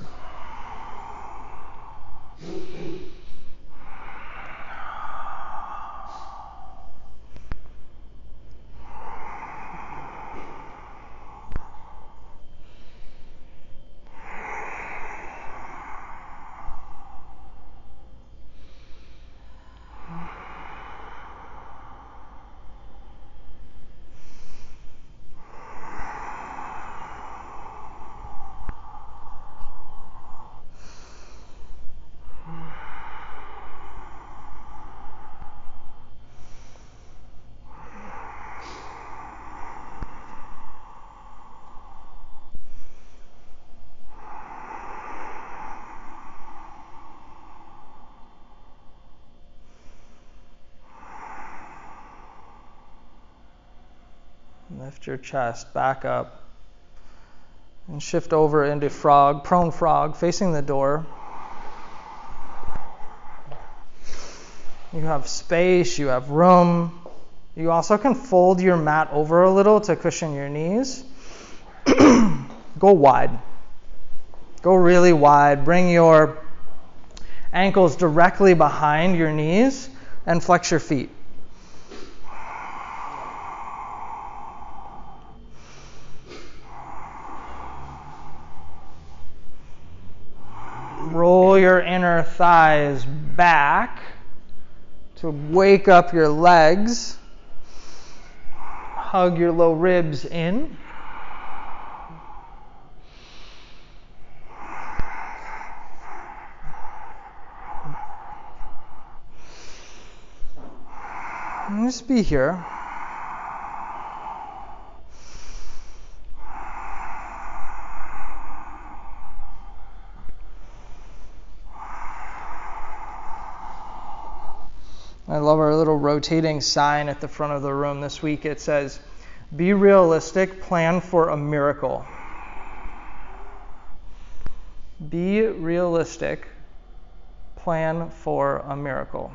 S1: Lift your chest back up and shift over into frog, prone frog, facing the door. You have space, you have room. You also can fold your mat over a little to cushion your knees. Go wide. Go really wide. Bring your ankles directly behind your knees and flex your feet. Roll your inner thighs back to wake up your legs. Hug your low ribs in. And just be here. I love our little rotating sign at the front of the room this week. It says, "Be realistic, plan for a miracle." Be realistic, plan for a miracle.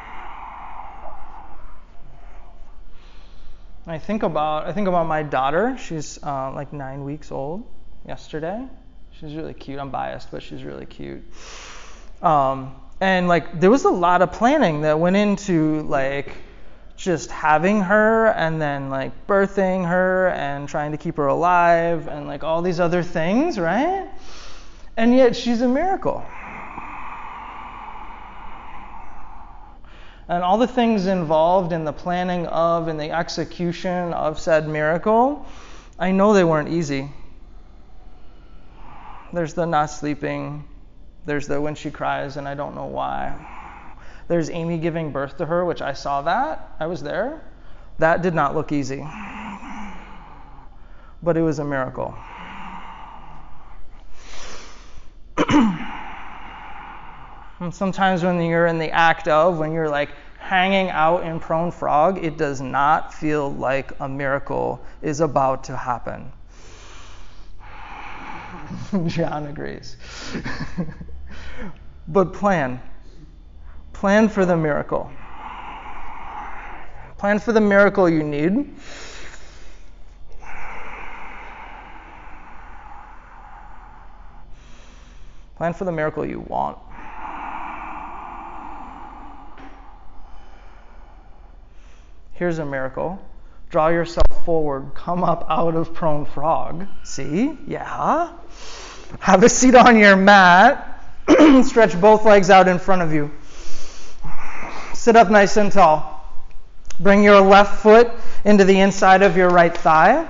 S1: I think about I think about my daughter. She's uh, like nine weeks old yesterday. She's really cute. I'm biased, but she's really cute. Um, and like there was a lot of planning that went into like just having her and then like birthing her and trying to keep her alive and like all these other things, right? And yet she's a miracle. And all the things involved in the planning of and the execution of said miracle, I know they weren't easy. There's the not sleeping. There's the when she cries and I don't know why. There's Amy giving birth to her, which I saw that. I was there. That did not look easy. But it was a miracle. And sometimes when you're in the act of, when you're like hanging out in prone frog, it does not feel like a miracle is about to happen. John agrees. But plan. Plan for the miracle. Plan for the miracle you need. Plan for the miracle you want. Here's a miracle. Draw yourself forward. Come up out of prone frog. See? Yeah. Have a seat on your mat. Stretch both legs out in front of you. Sit up nice and tall. Bring your left foot into the inside of your right thigh.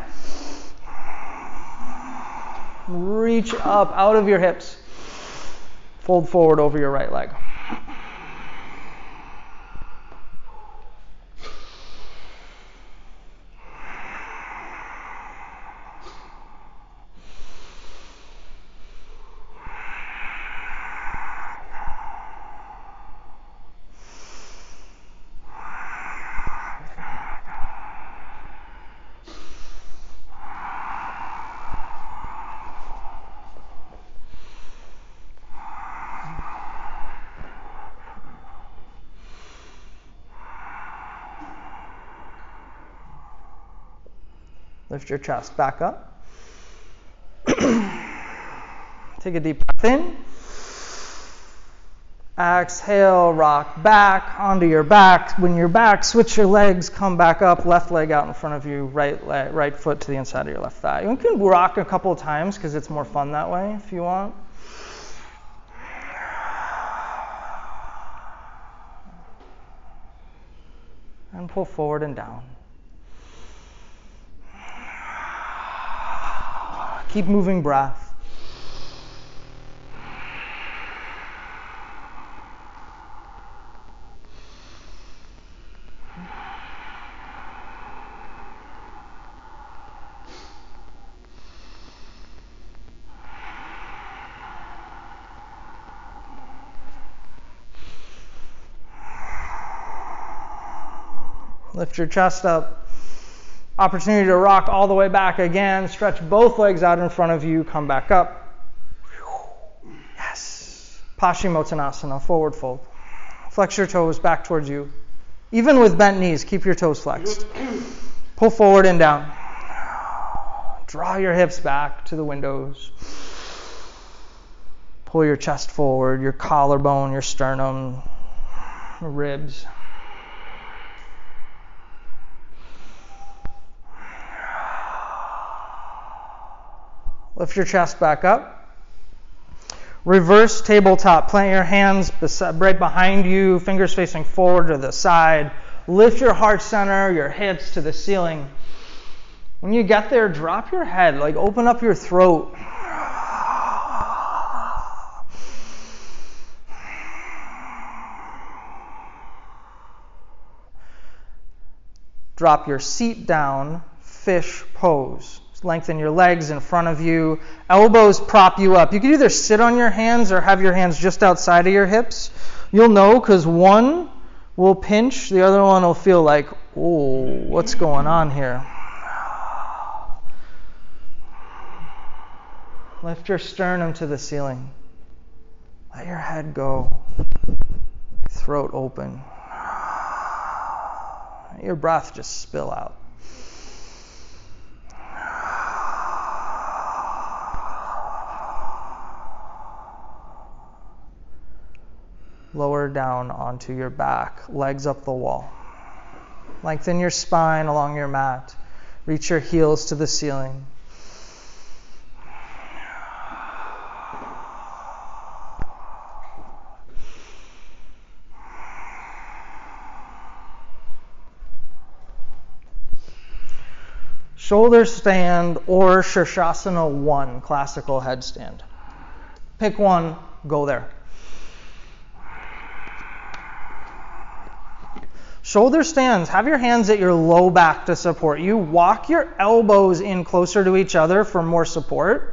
S1: Reach up out of your hips. Fold forward over your right leg. Lift your chest back up. Take a deep breath in. Exhale, rock back onto your back. When you're back, switch your legs, come back up, left leg out in front of you, right leg, right foot to the inside of your left thigh. You can rock a couple of times because it's more fun that way if you want. And pull forward and down. Keep moving breath. Lift your chest up. Opportunity to rock all the way back again. Stretch both legs out in front of you. Come back up. Yes. Paschimottanasana, forward fold. Flex your toes back towards you. Even with bent knees, keep your toes flexed. Pull forward and down. Draw your hips back to the windows. Pull your chest forward, your collarbone, your sternum, your ribs. Lift your chest back up. Reverse tabletop. Plant your hands right behind you, fingers facing forward to the side. Lift your heart center, your hips to the ceiling. When you get there, drop your head, like open up your throat. Drop your seat down, fish pose. Lengthen your legs in front of you. Elbows prop you up. You can either sit on your hands or have your hands just outside of your hips. You'll know because one will pinch, the other one will feel like, oh, what's going on here? Lift your sternum to the ceiling. Let your head go. Throat open. Your breath just spill out. Lower down onto your back, legs up the wall. Lengthen your spine along your mat. Reach your heels to the ceiling. Shoulder stand or Shirshasana one, classical headstand. Pick one, go there. Shoulder stands, have your hands at your low back to support you. Walk your elbows in closer to each other for more support.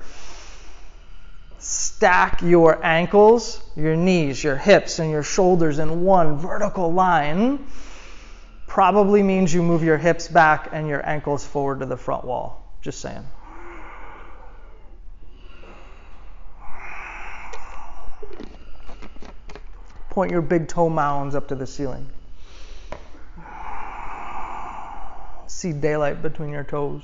S1: Stack your ankles, your knees, your hips, and your shoulders in one vertical line. Probably means you move your hips back and your ankles forward to the front wall. Just saying. Point your big toe mounds up to the ceiling. See daylight between your toes.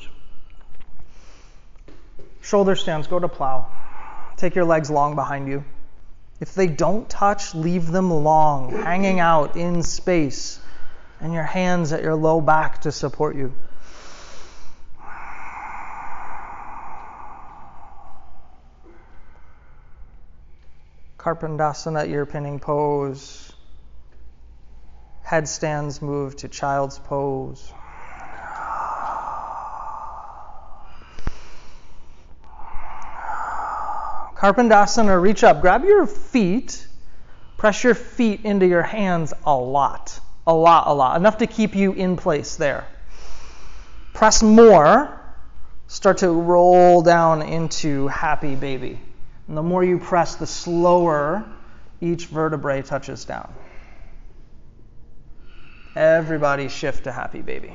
S1: Shoulder stands, go to plow. Take your legs long behind you. If they don't touch, leave them long, hanging out in space. And your hands at your low back to support you. Karpandasana, ear pinning pose. Headstands move to child's pose. Karpandasana, reach up. Grab your feet. Press your feet into your hands a lot. A lot, a lot. Enough to keep you in place there. Press more. Start to roll down into happy baby. And the more you press, the slower each vertebrae touches down. Everybody shift to happy baby.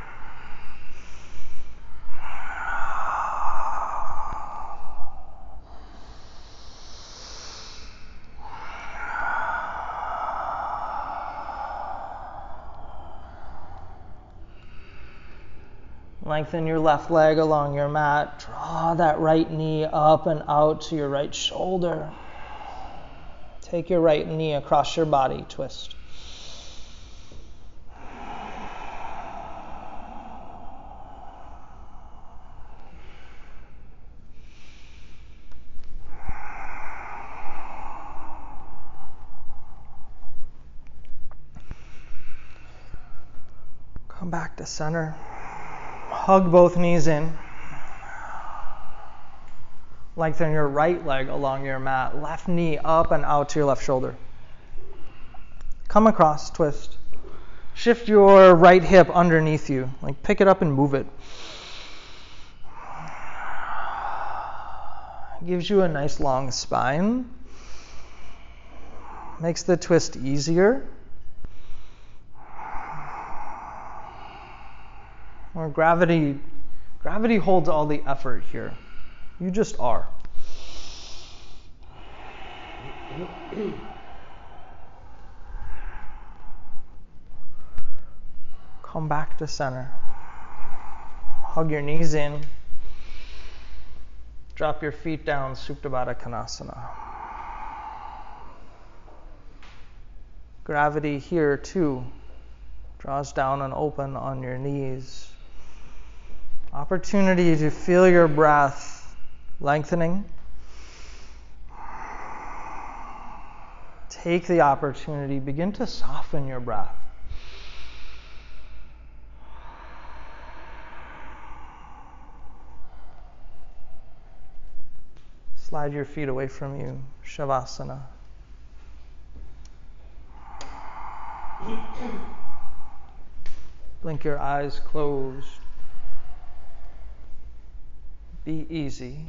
S1: Lengthen your left leg along your mat. Draw that right knee up and out to your right shoulder. Take your right knee across your body, twist. Come back to center. Hug both knees in. Lengthen your right leg along your mat. Left knee up and out to your left shoulder. Come across, twist. Shift your right hip underneath you. Like pick it up and move it. Gives you a nice long spine. Makes the twist easier. Or gravity, gravity holds all the effort here. You just are. Come back to center. Hug your knees in. Drop your feet down, Supta Baddha Konasana. Gravity here too draws down and open on your knees. Opportunity to feel your breath lengthening. Take the opportunity, begin to soften your breath. Slide your feet away from you, Shavasana. Blink your eyes closed. Be easy.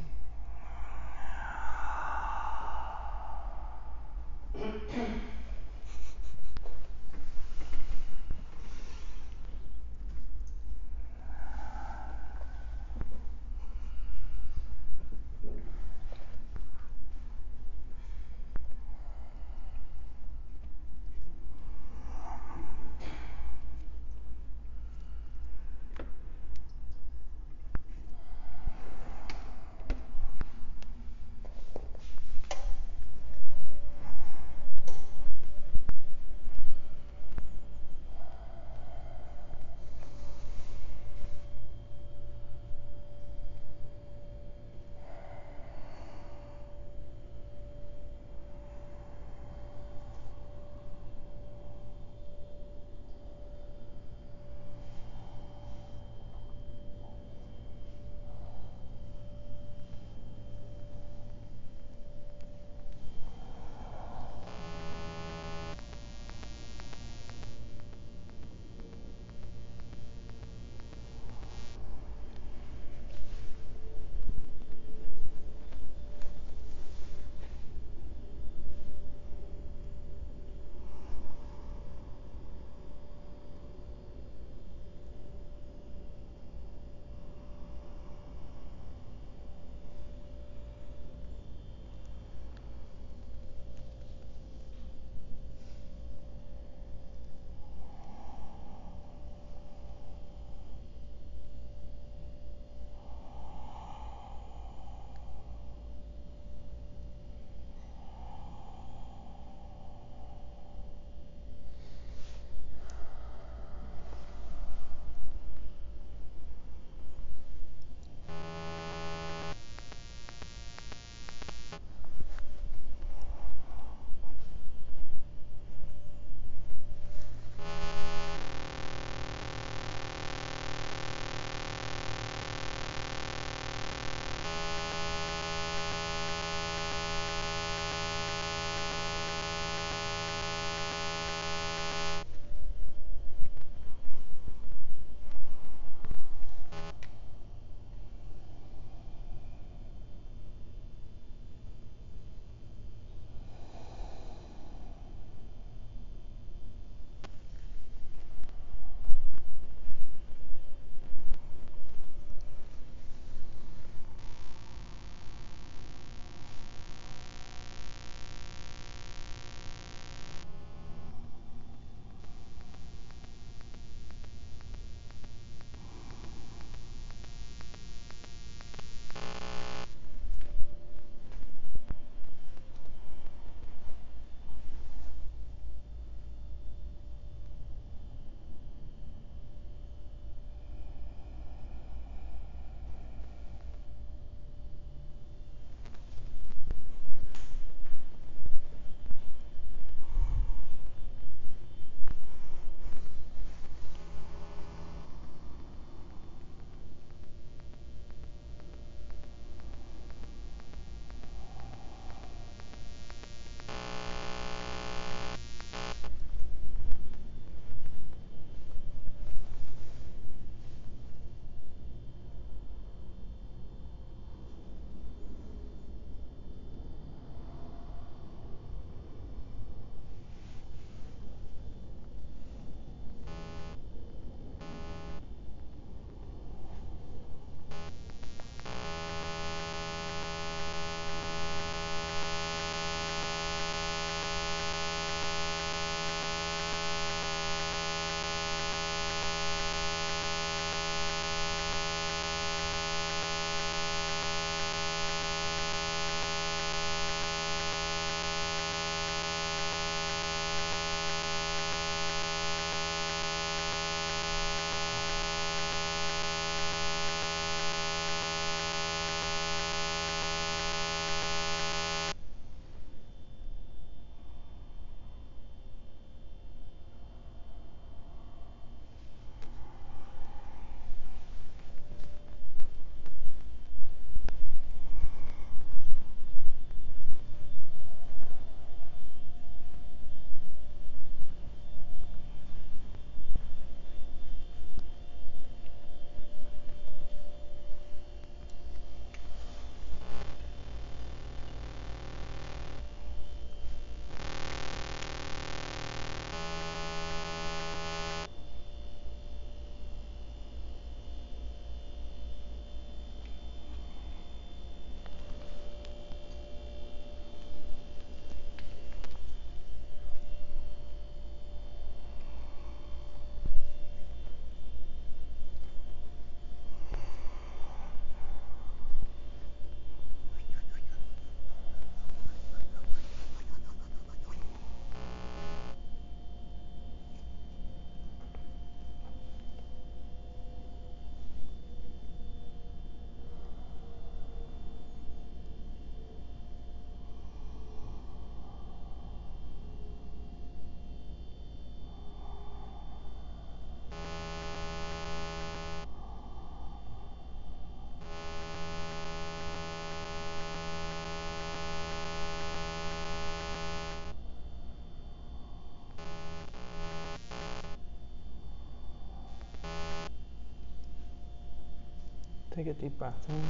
S1: Take a deep breath in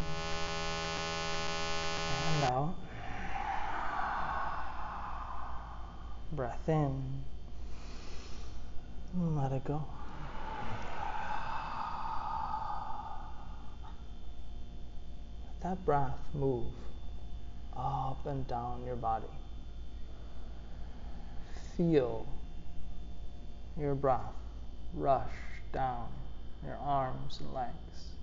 S1: and out. Breath in and let it go. Let that breath move up and down your body. Feel your breath rush down your arms and legs.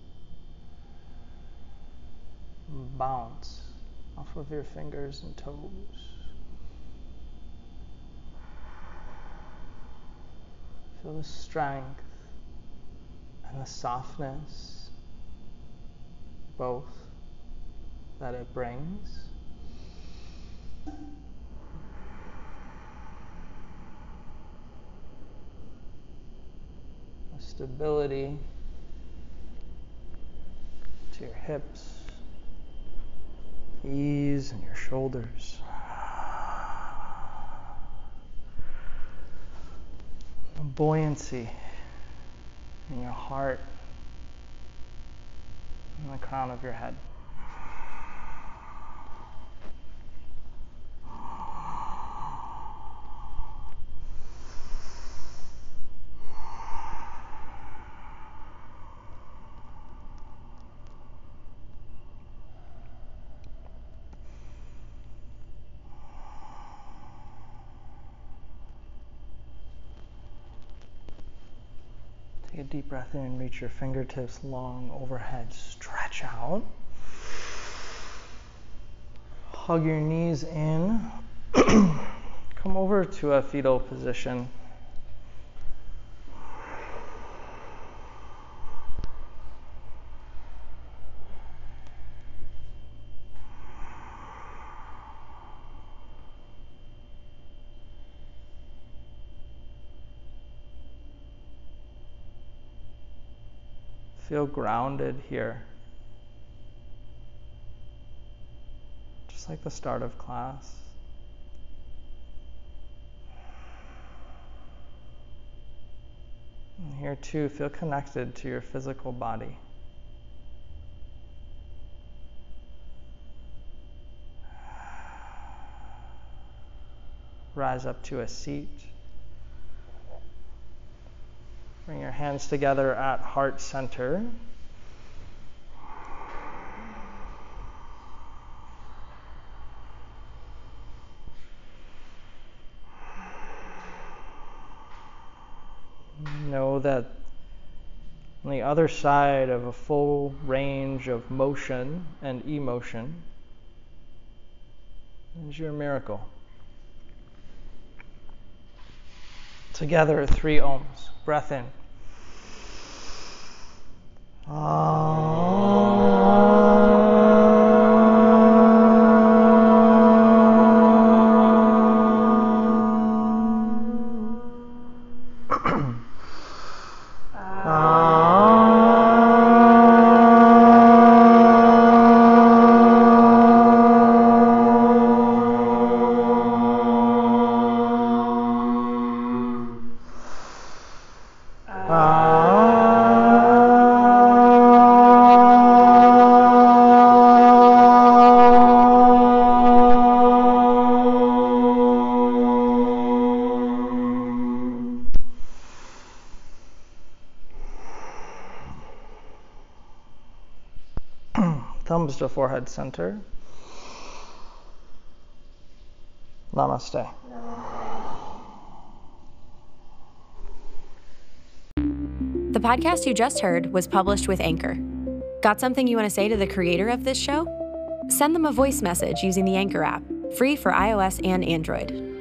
S1: Bounce off of your fingers and toes. Feel the strength and the softness, both, that it brings. The stability to your hips, ease in your shoulders. A buoyancy in your heart and the crown of your head. Take a deep breath in and reach your fingertips long overhead. Stretch out. Hug your knees in. Come over to a fetal position. Feel grounded here. Just like the start of class. And here too, feel connected to your physical body. Rise up to a seat. Bring your hands together at heart center. Know that on the other side of a full range of motion and emotion is your miracle. Together, three ohms. Breath in. Thumbs to forehead center. Namaste.
S2: The podcast you just heard was published with Anchor. Got something you want to say to the creator of this show? Send them a voice message using the Anchor app, free for iOS and Android.